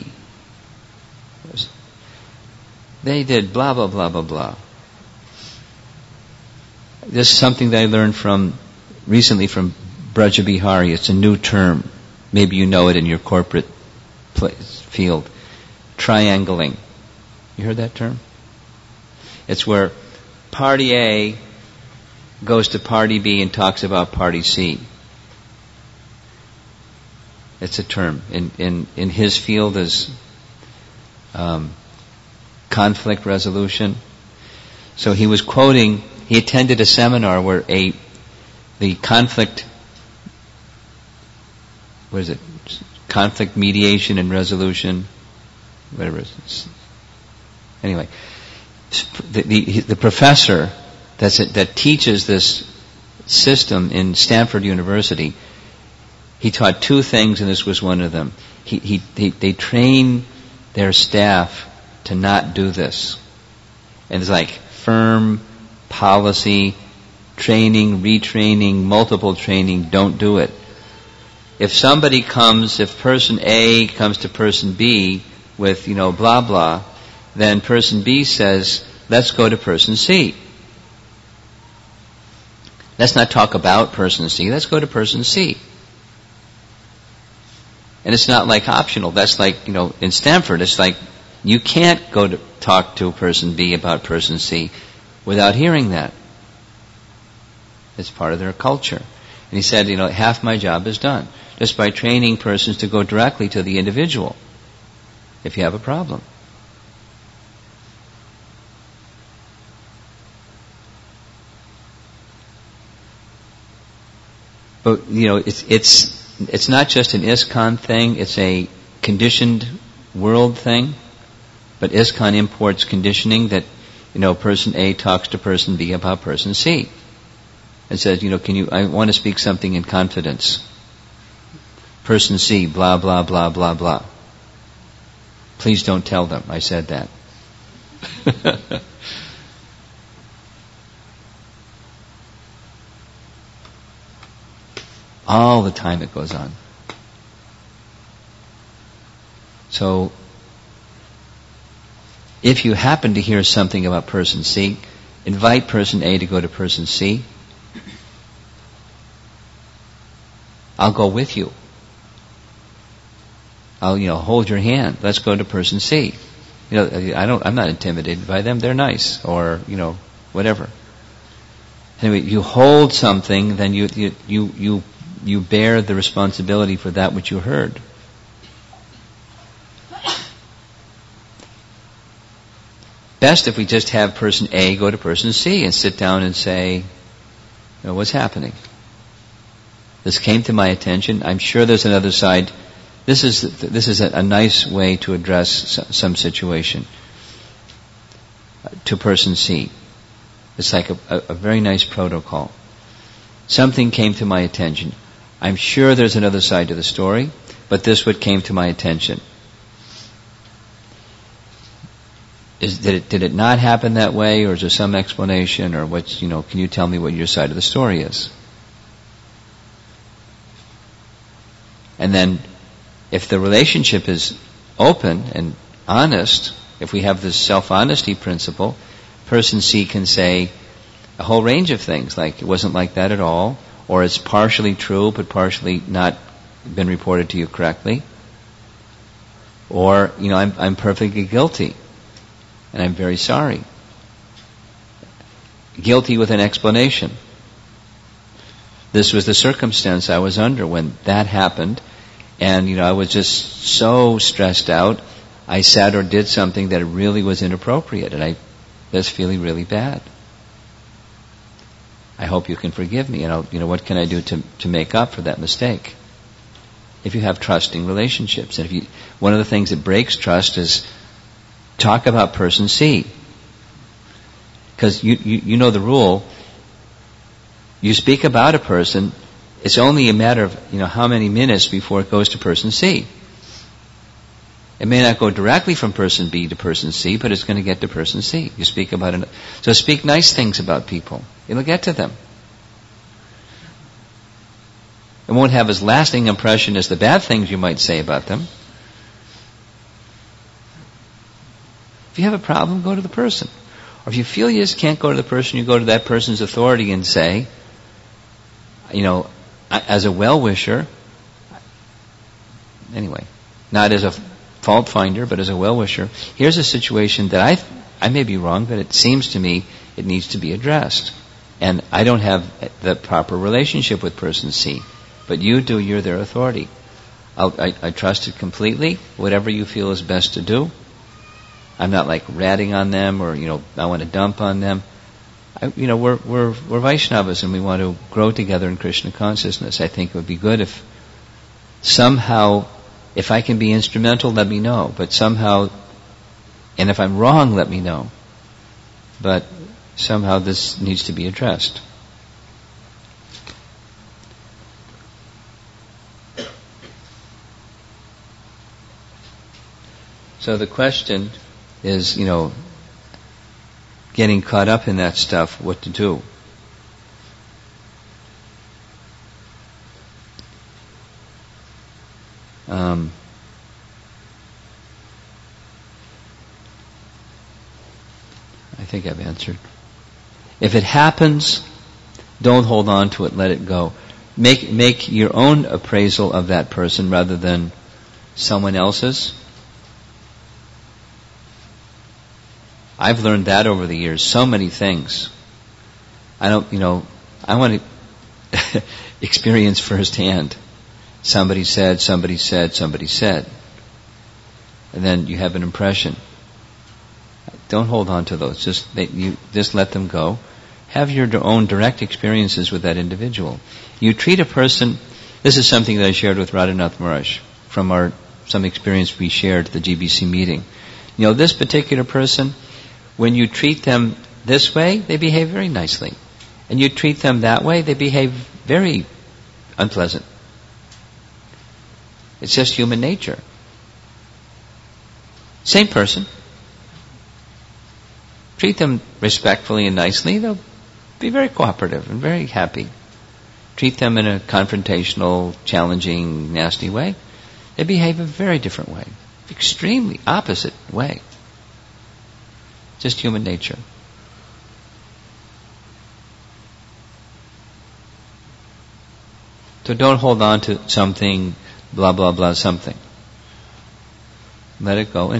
they did blah, blah, blah, blah, blah. This is something that I learned from, recently from Braja Bihari. It's a new term. Maybe you know it in your corporate place, field. Triangling. You heard that term? It's where party A goes to party B and talks about party C. It's a term. In in, in his field is um, conflict resolution. So he was quoting, he attended a seminar where a the conflict, what is it? Conflict mediation and resolution, whatever it is. Anyway, the, the, the professor that's it, that teaches this system in Stanford University, he taught two things, and this was one of them. He, he, they, they train their staff to not do this. And it's like firm policy, training, retraining, multiple training, don't do it. If somebody comes, if person A comes to person B with, you know, blah, blah, then person B says, let's go to person C. Let's not talk about person C, let's go to person C. And it's not like optional. That's like, you know, in Stanford, it's like you can't go to talk to person B about person C without hearing that. It's part of their culture. And he said, you know, half my job is done just by training persons to go directly to the individual if you have a problem. But, you know, it's, it's, it's not just an ISKCON thing, it's a conditioned world thing. But ISKCON imports conditioning that, you know, person A talks to person B about person C. And says, you know, can you, I want to speak something in confidence. Person C, blah, blah, blah, blah, blah. Please don't tell them I said that. All the time it goes on. So, if you happen to hear something about person C, invite person A to go to person C. I'll go with you. I'll, you know, hold your hand. Let's go to person C. You know, I don't, I'm not intimidated by them. They're nice. Or, you know, whatever. Anyway, you hold something, then you, you, you, you, you bear the responsibility for that which you heard. Best if we just have person A go to person C and sit down and say, you know, what's happening? This came to my attention. I'm sure there's another side. This is this is a, a nice way to address some situation to person C. It's like a, a, a very nice protocol. Something came to my attention. I'm sure there's another side to the story. but this what came to my attention. Is, did it, did it not happen that way, or is there some explanation, or what's, you know, can you tell me what your side of the story is? And then, if the relationship is open and honest, if we have this self-honesty principle, person C can say a whole range of things, like it wasn't like that at all, or it's partially true but partially not been reported to you correctly, or, you know, I'm, I'm perfectly guilty and I'm very sorry. Guilty with an explanation. This was the circumstance I was under when that happened, and, you know, I was just so stressed out, I said or did something that really was inappropriate, and I was feeling really bad. I hope you can forgive me, and I'll, you know, what can I do to, to make up for that mistake? If you have trusting relationships, and if you, one of the things that breaks trust is talk about person C. Because you, you, you know the rule, you speak about a person, it's only a matter of, you know, how many minutes before it goes to person C. It may not go directly from person B to person C, but it's going to get to person C. You speak about it. So speak nice things about people. It'll get to them. It won't have as lasting impression as the bad things you might say about them. If you have a problem, go to the person. Or if you feel you just can't go to the person, you go to that person's authority and say, you know, as a well-wisher, anyway, not as a fault finder, but as a well-wisher, here's a situation that I I may be wrong, but it seems to me it needs to be addressed. And I don't have the proper relationship with person C, but you do, you're their authority. I'll, I, I trust it completely, whatever you feel is best to do. I'm not like ratting on them or, you know, I want to dump on them. I, you know, we're, we're, we're Vaishnavas and we want to grow together in Krishna consciousness. I think it would be good if somehow, if I can be instrumental, let me know. But somehow, and if I'm wrong, let me know. But somehow this needs to be addressed. So the question is, you know, getting caught up in that stuff, what to do. Um, I think I've answered. If it happens, don't hold on to it, let it go. Make make your own appraisal of that person rather than someone else's. I've learned that over the years, so many things. I don't, you know, I want to experience firsthand. Somebody said, somebody said, somebody said. And then you have an impression. Don't hold on to those. Just they, you just let them go. Have your own direct experiences with that individual. You treat a person. This is something that I shared with Radhanath Maharaj from our some experience we shared at the G B C meeting. You know, this particular person, when you treat them this way, they behave very nicely, and you treat them that way, they behave very unpleasant. It's just human nature. Same person. Treat them respectfully and nicely, they'll be very cooperative and very happy. Treat them in a confrontational, challenging, nasty way, they behave a very different way. Extremely opposite way. Just human nature. So don't hold on to something, blah, blah, blah, something. Let it go and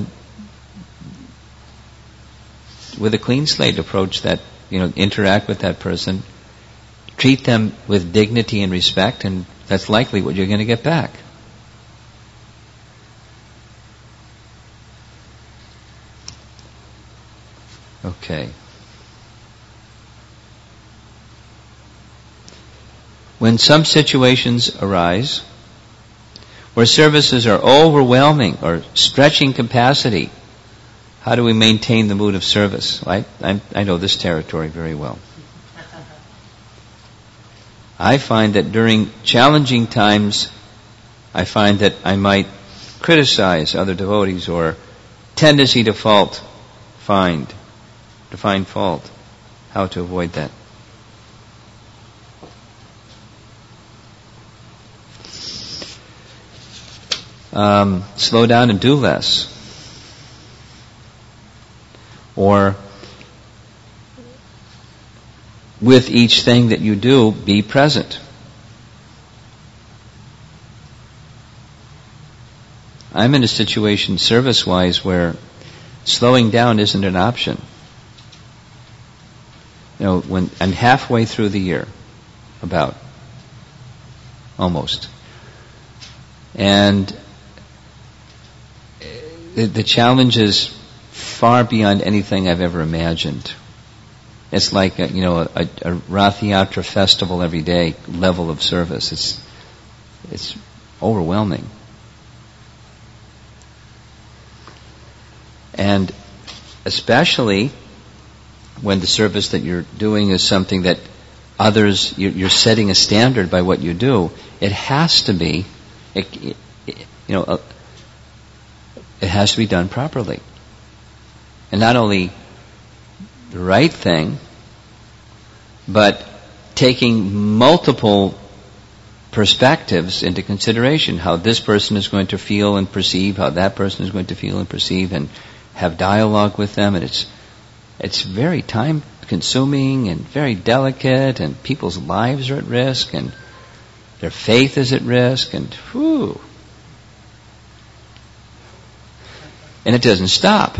with a clean slate approach that, you know, interact with that person, treat them with dignity and respect, and that's likely what you're going to get back. Okay. When some situations arise where services are overwhelming or stretching capacity, how do we maintain the mood of service? I, I, I know this territory very well. I find that during challenging times, I find that I might criticize other devotees or tendency to fault, find, to find fault. How to avoid that? Um, slow down and do less. Or with each thing that you do, be present. I'm in a situation service-wise where slowing down isn't an option. You know, when I'm halfway through the year, about, almost, and the, the challenge is far beyond anything I've ever imagined. It's like a, you know a, a Rath Yatra festival every day level of service. It's it's overwhelming. And especially when the service that you're doing is something that others, you're setting a standard by what you do, it has to be, it, it, you know, uh, it has to be done properly. And not only the right thing, but taking multiple perspectives into consideration, how this person is going to feel and perceive, how that person is going to feel and perceive, and have dialogue with them, and it's it's very time consuming and very delicate, and people's lives are at risk and their faith is at risk, and whew. And it doesn't stop.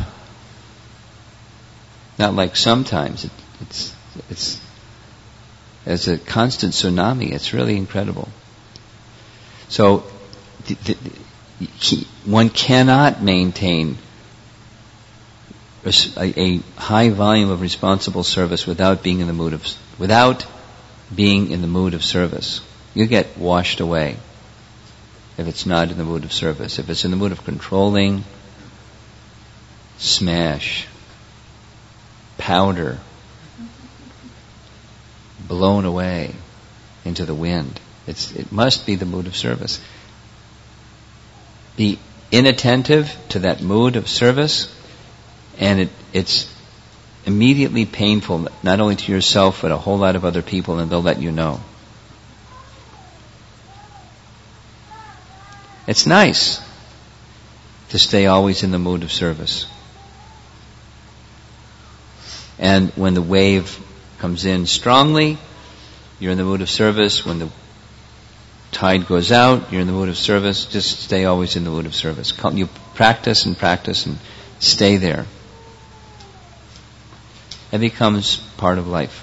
Not like sometimes. It, it's it's as a constant tsunami. It's really incredible. So the, the, he, one cannot maintain A, a high volume of responsible service without being in the mood of without being in the mood of service. You get washed away if it's not in the mood of service. If it's in the mood of controlling, smash, powder, blown away into the wind. It's, it must be the mood of service. Be inattentive to that mood of service, and it, it's immediately painful, not only to yourself, but a whole lot of other people, and they'll let you know. It's nice to stay always in the mood of service. And when the wave comes in strongly, you're in the mood of service. When the tide goes out, you're in the mood of service. Just stay always in the mood of service. You practice and practice and stay there. It becomes part of life.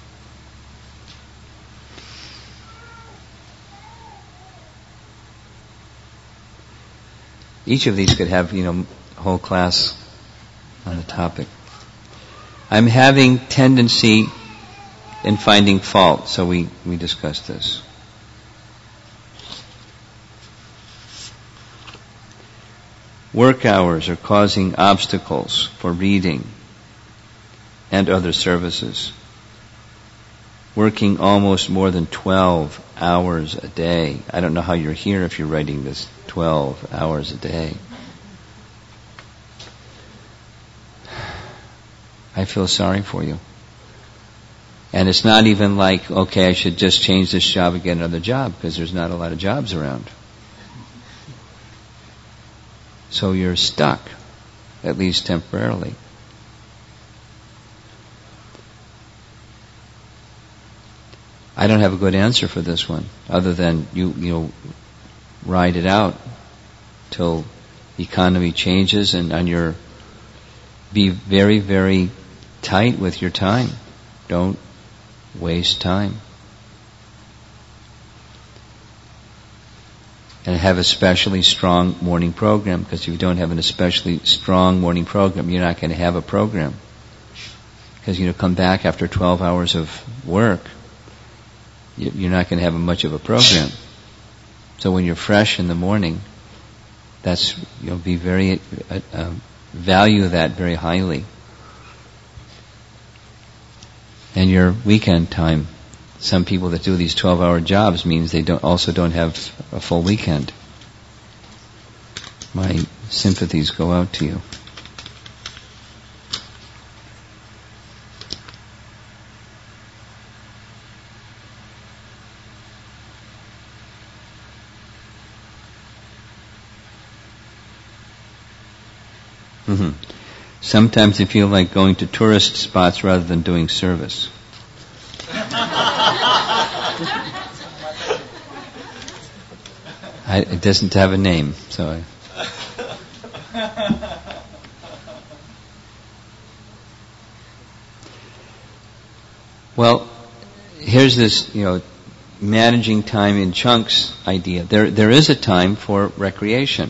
Each of these could have, you know, a whole class on the topic. I'm having tendency in finding fault, so we, we discussed this. Work hours are causing obstacles for reading and other services. Working almost more than twelve hours a day. I don't know how you're here if you're writing this twelve hours a day. I feel sorry for you. And it's not even like, okay, I should just change this job and get another job, because there's not a lot of jobs around. So you're stuck, at least temporarily. I don't have a good answer for this one, other than you, you know, ride it out till the economy changes, and on your, be very, very tight with your time. Don't waste time. And have a especially strong morning program, because if you don't have an especially strong morning program, you're not going to have a program. Because, you know, come back after twelve hours of work, you're not going to have much of a program. So when you're fresh in the morning, that's, you'll be very, uh, uh, value that very highly. And your weekend time. Some people that do these twelve-hour jobs means they don't also don't have a full weekend. My sympathies go out to you. Mm-hmm. Sometimes you feel like going to tourist spots rather than doing service. I, it doesn't have a name, so I... Well, here's this, you know, managing time in chunks idea. There, there is a time for recreation.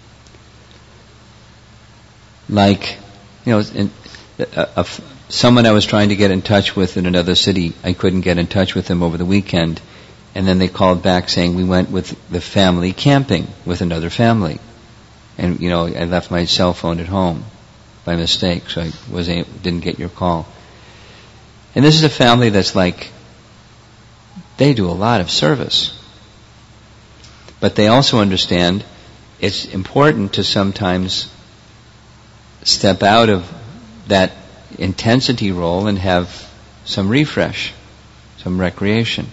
Like, you know, in, a, a, someone I was trying to get in touch with in another city, I couldn't get in touch with them over the weekend, and then they called back saying we went with the family camping with another family. And, you know, I left my cell phone at home by mistake, so I wasn't, didn't get your call. And this is a family that's like, they do a lot of service. But they also understand it's important to sometimes step out of that intensity role and have some refresh, some recreation.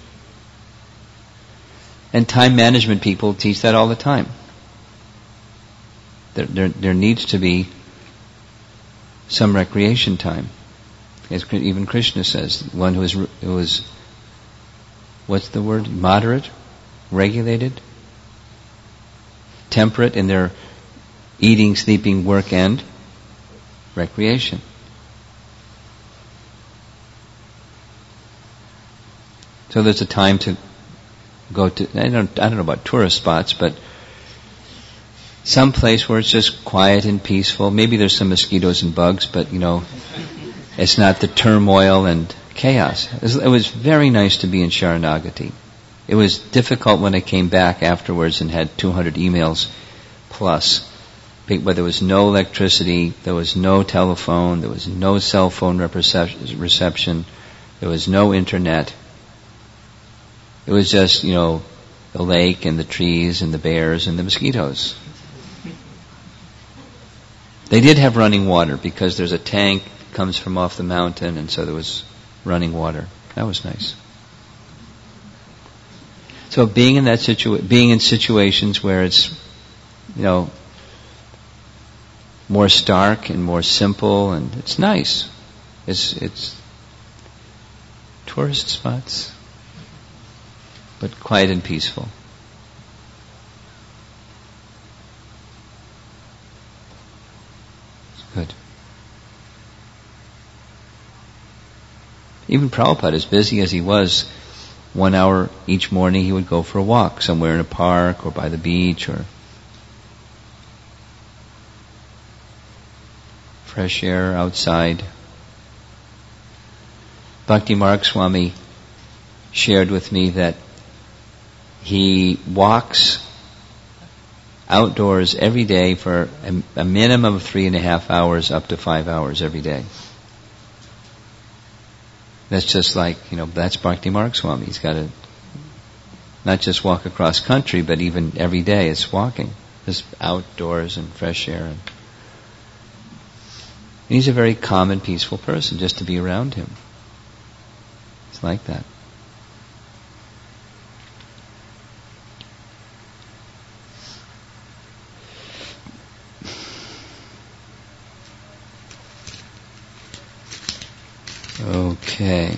And time management people teach that all the time. There, there, there needs to be some recreation time. As even Krishna says, one who is, who is, what's the word? Moderate? Regulated? Temperate in their eating, sleeping, work, and recreation. So there's a time to go to, I don't, I don't know about tourist spots, but some place where it's just quiet and peaceful. Maybe there's some mosquitoes and bugs, but you know, it's not the turmoil and chaos. It was, it was very nice to be in Sharanagati. It was difficult when I came back afterwards and had two hundred emails plus. But there was no electricity, there was no telephone, there was no cell phone reception, there was no internet. It was just, you know, the lake and the trees and the bears and the mosquitoes. They did have running water because there's a tank that comes from off the mountain, and so there was running water. That was nice. So being in that situa- being in situations where it's, you know, more stark and more simple, and it's nice. It's it's tourist spots, but quiet and peaceful. It's good. Even Prabhupada, as busy as he was, one hour each morning he would go for a walk somewhere in a park or by the beach or fresh air outside. Bhakti Marg Swami shared with me that he walks outdoors every day for a, a minimum of three and a half hours up to five hours every day. That's just like, you know, that's Bhakti Marg Swami. He's got to not just walk across country, but even every day it's walking. Just outdoors and fresh air. And he's a very calm and peaceful person, just to be around him. It's like that. Okay.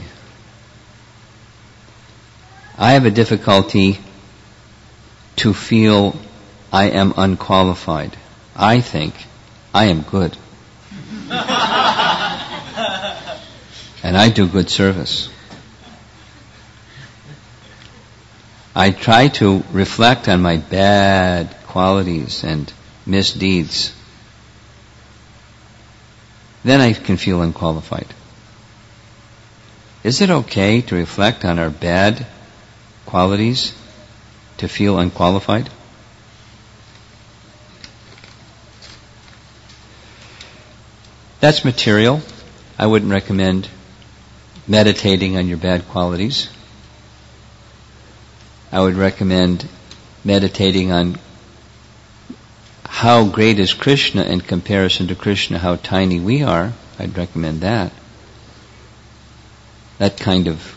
I have a difficulty to feel I am unqualified. I think I am good. And I do good service. I try to reflect on my bad qualities and misdeeds. Then I can feel unqualified. Is it okay to reflect on our bad qualities to feel unqualified? That's material. I wouldn't recommend meditating on your bad qualities. I would recommend meditating on how great is Krishna in comparison to Krishna, how tiny we are, I'd recommend that. That kind of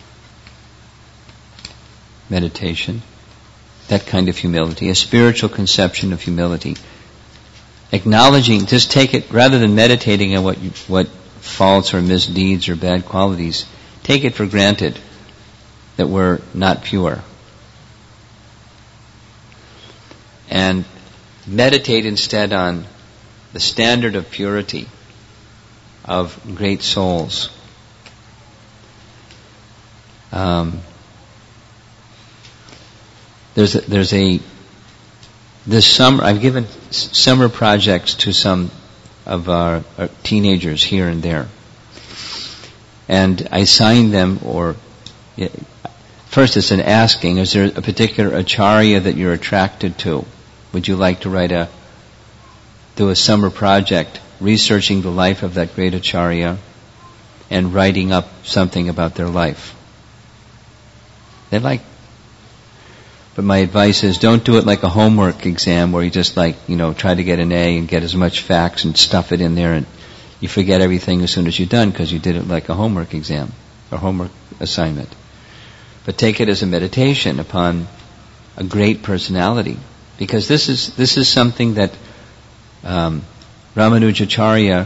meditation, that kind of humility, a spiritual conception of humility. Acknowledging, just take it, rather than meditating on what you, what faults or misdeeds or bad qualities, take it for granted that we're not pure. And meditate instead on the standard of purity of great souls. Um, there's a, there's a this summer I've given s- summer projects to some of our, our teenagers here and there, and I assign them, or yeah, first it's an asking: is there a particular acharya that you're attracted to? Would you like to write a do a summer project researching the life of that great acharya and writing up something about their life? They like, but my advice is don't do it like a homework exam where you just like, you know, try to get an A and get as much facts and stuff it in there and you forget everything as soon as you're done because you did it like a homework exam or homework assignment. But take it as a meditation upon a great personality, because this is this is something that um, Ramanujacharya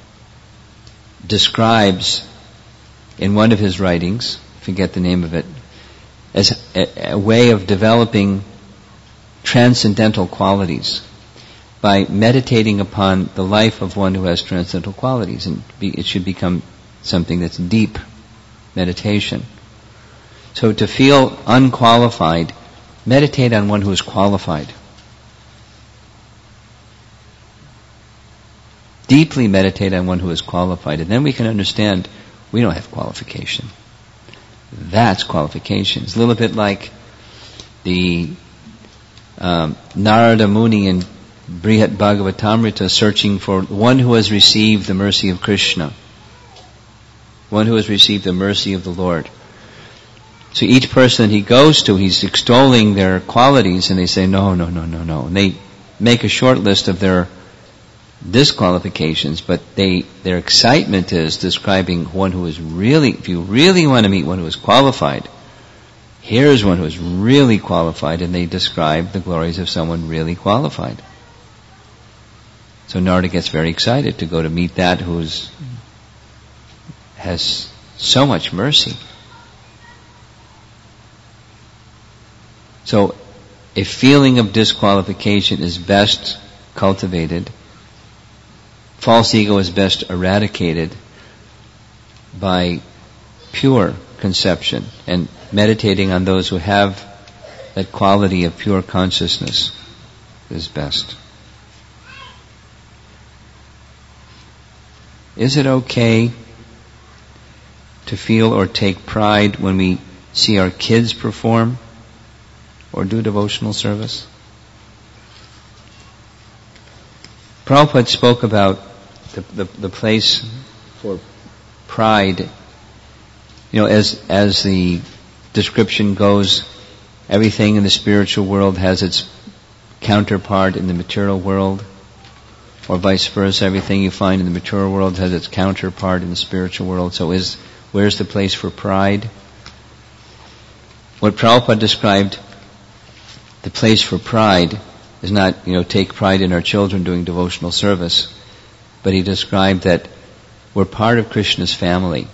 describes in one of his writings, forget the name of it, as a, a way of developing transcendental qualities by meditating upon the life of one who has transcendental qualities, and be, it should become something that's deep meditation. So to feel unqualified, meditate on one who is qualified. Deeply meditate on one who is qualified, and then we can understand we don't have qualification. That's qualification. It's a little bit like the um, Narada Muni in Brihat Bhagavatamrita searching for one who has received the mercy of Krishna, one who has received the mercy of the Lord. So each person he goes to, he's extolling their qualities, and they say, no, no, no, no, no. And they make a short list of their disqualifications, but they their excitement is describing one who is really, if you really want to meet one who is qualified, here's one who is really qualified, and they describe the glories of someone really qualified. So Narada gets very excited to go to meet that who is, has so much mercy. So a feeling of disqualification is best cultivated, false ego is best eradicated by pure conception and meditating on those who have that quality of pure consciousness is best. Is it okay to feel or take pride when we see our kids perform or do devotional service? Prabhupada spoke about the, the, the place for pride. You know, as as the description goes, everything in the spiritual world has its counterpart in the material world, or vice versa. Everything you find in the material world has its counterpart in the spiritual world. So is where's the place for pride? What Prabhupada described, the place for pride, is not, you know, take pride in our children doing devotional service, but he described that we're part of Krishna's family.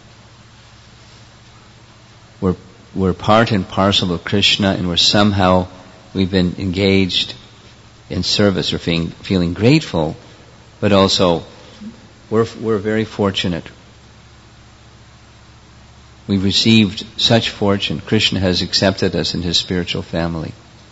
We're we're part and parcel of Krishna, and we're somehow, we've been engaged in service or feeling, feeling grateful, but also we're we're very fortunate. We've received such fortune. Krishna has accepted us in his spiritual family.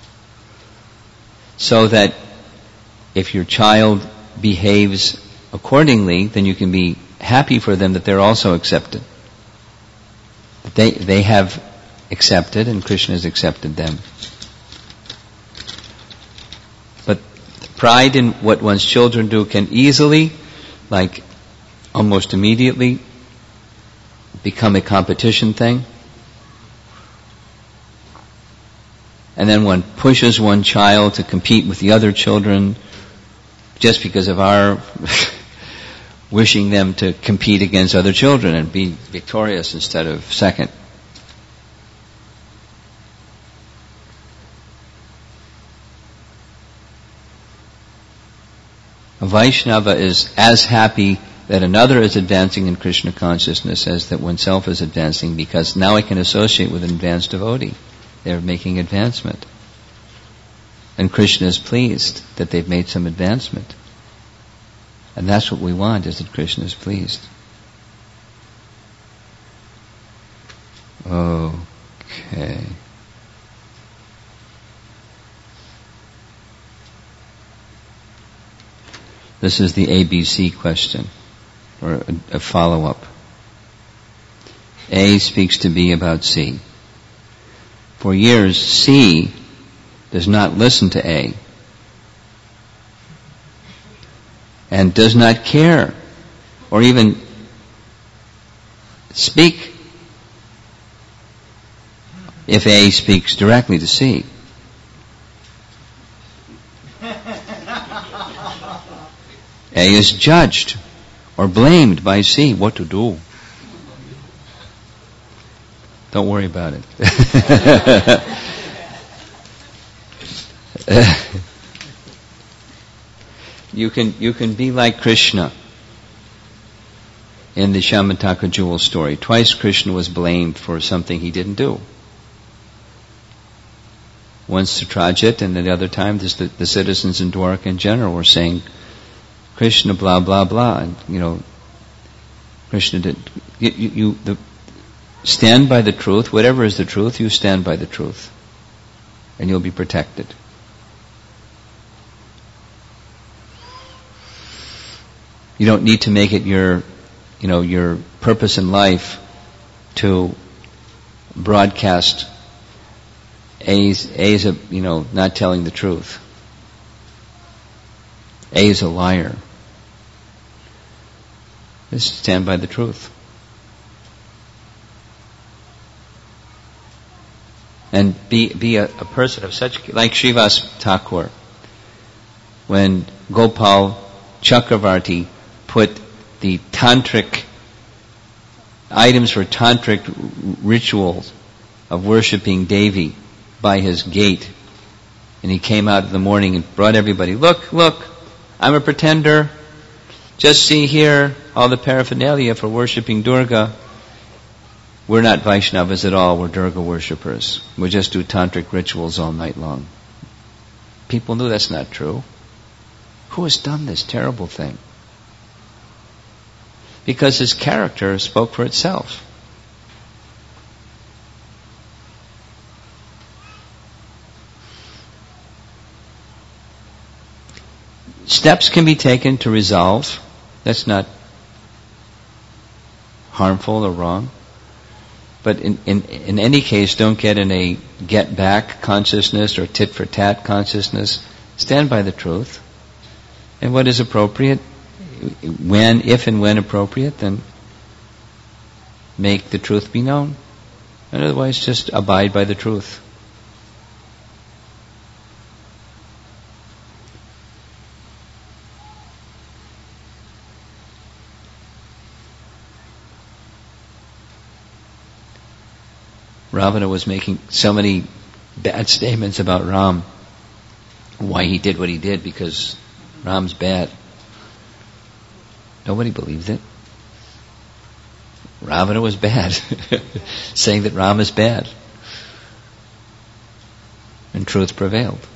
So that if your child behaves accordingly, then you can be happy for them that they're also accepted. They they have accepted and Krishna has accepted them. But pride in what one's children do can easily, like almost immediately, become a competition thing. And then one pushes one child to compete with the other children, just because of our wishing them to compete against other children and be victorious instead of second. A Vaishnava is as happy that another is advancing in Krishna consciousness as that oneself is advancing, because now I can associate with an advanced devotee. They're making advancement. And Krishna is pleased that they've made some advancement. And that's what we want, is that Krishna is pleased. Okay. This is the A B C question, or a, a follow-up. A speaks to B about C. For years, C does not listen to A and does not care or even speak if A speaks directly to C. A is judged or blamed by C. What to do? Don't worry about it. you can you can be like Krishna in the Shamataka jewel story. Twice Krishna was blamed for something he didn't do. Once to Trajit, and the other time the, the citizens in Dwarka in general were saying, Krishna blah blah blah, and you know, Krishna did. You, you, you the, stand by the truth. Whatever is the truth, you stand by the truth, and you'll be protected. You don't need to make it your, you know, your purpose in life to broadcast A's, A's a, you know, not telling the truth. A is a liar. Just stand by the truth. And be be a, a person of such, like Srivas Thakur. When Gopal Chakravarti put the tantric items for tantric rituals of worshipping Devi by his gate, and he came out in the morning and brought everybody, look, look, I'm a pretender. Just see here all the paraphernalia for worshipping Durga. We're not Vaishnavas at all. We're Durga worshippers. We just do tantric rituals all night long. People knew that's not true. Who has done this terrible thing? Because his character spoke for itself. Steps can be taken to resolve. That's not harmful or wrong. But in, in, in any case, don't get in a get back consciousness or tit for tat consciousness. Stand by the truth. And what is appropriate, when, if and when appropriate, then make the truth be known. And otherwise, just abide by the truth. Ravana was making so many bad statements about Ram, why he did what he did, because Ram's bad. Nobody believed it. Ravana was bad, saying that Ram is bad. And truth prevailed.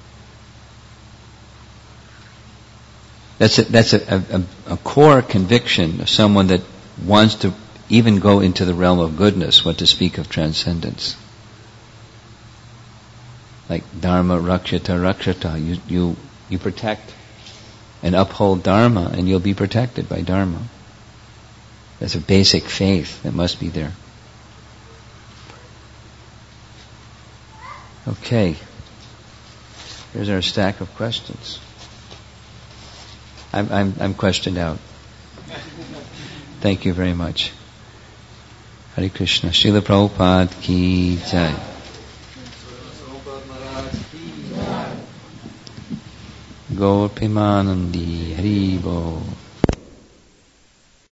That's a, that's a, a, a core conviction of someone that wants to even go into the realm of goodness, what to speak of transcendence. Like Dharma Rakshata Rakshata, you, you, you protect and uphold Dharma, and you'll be protected by Dharma. That's a basic faith that must be there. Okay. Here's our stack of questions. I'm, I'm, I'm questioned out. Thank you very much. Hare Krishna. Srila Prabhupada ki jai. Gaur Premanandi Hari Bo.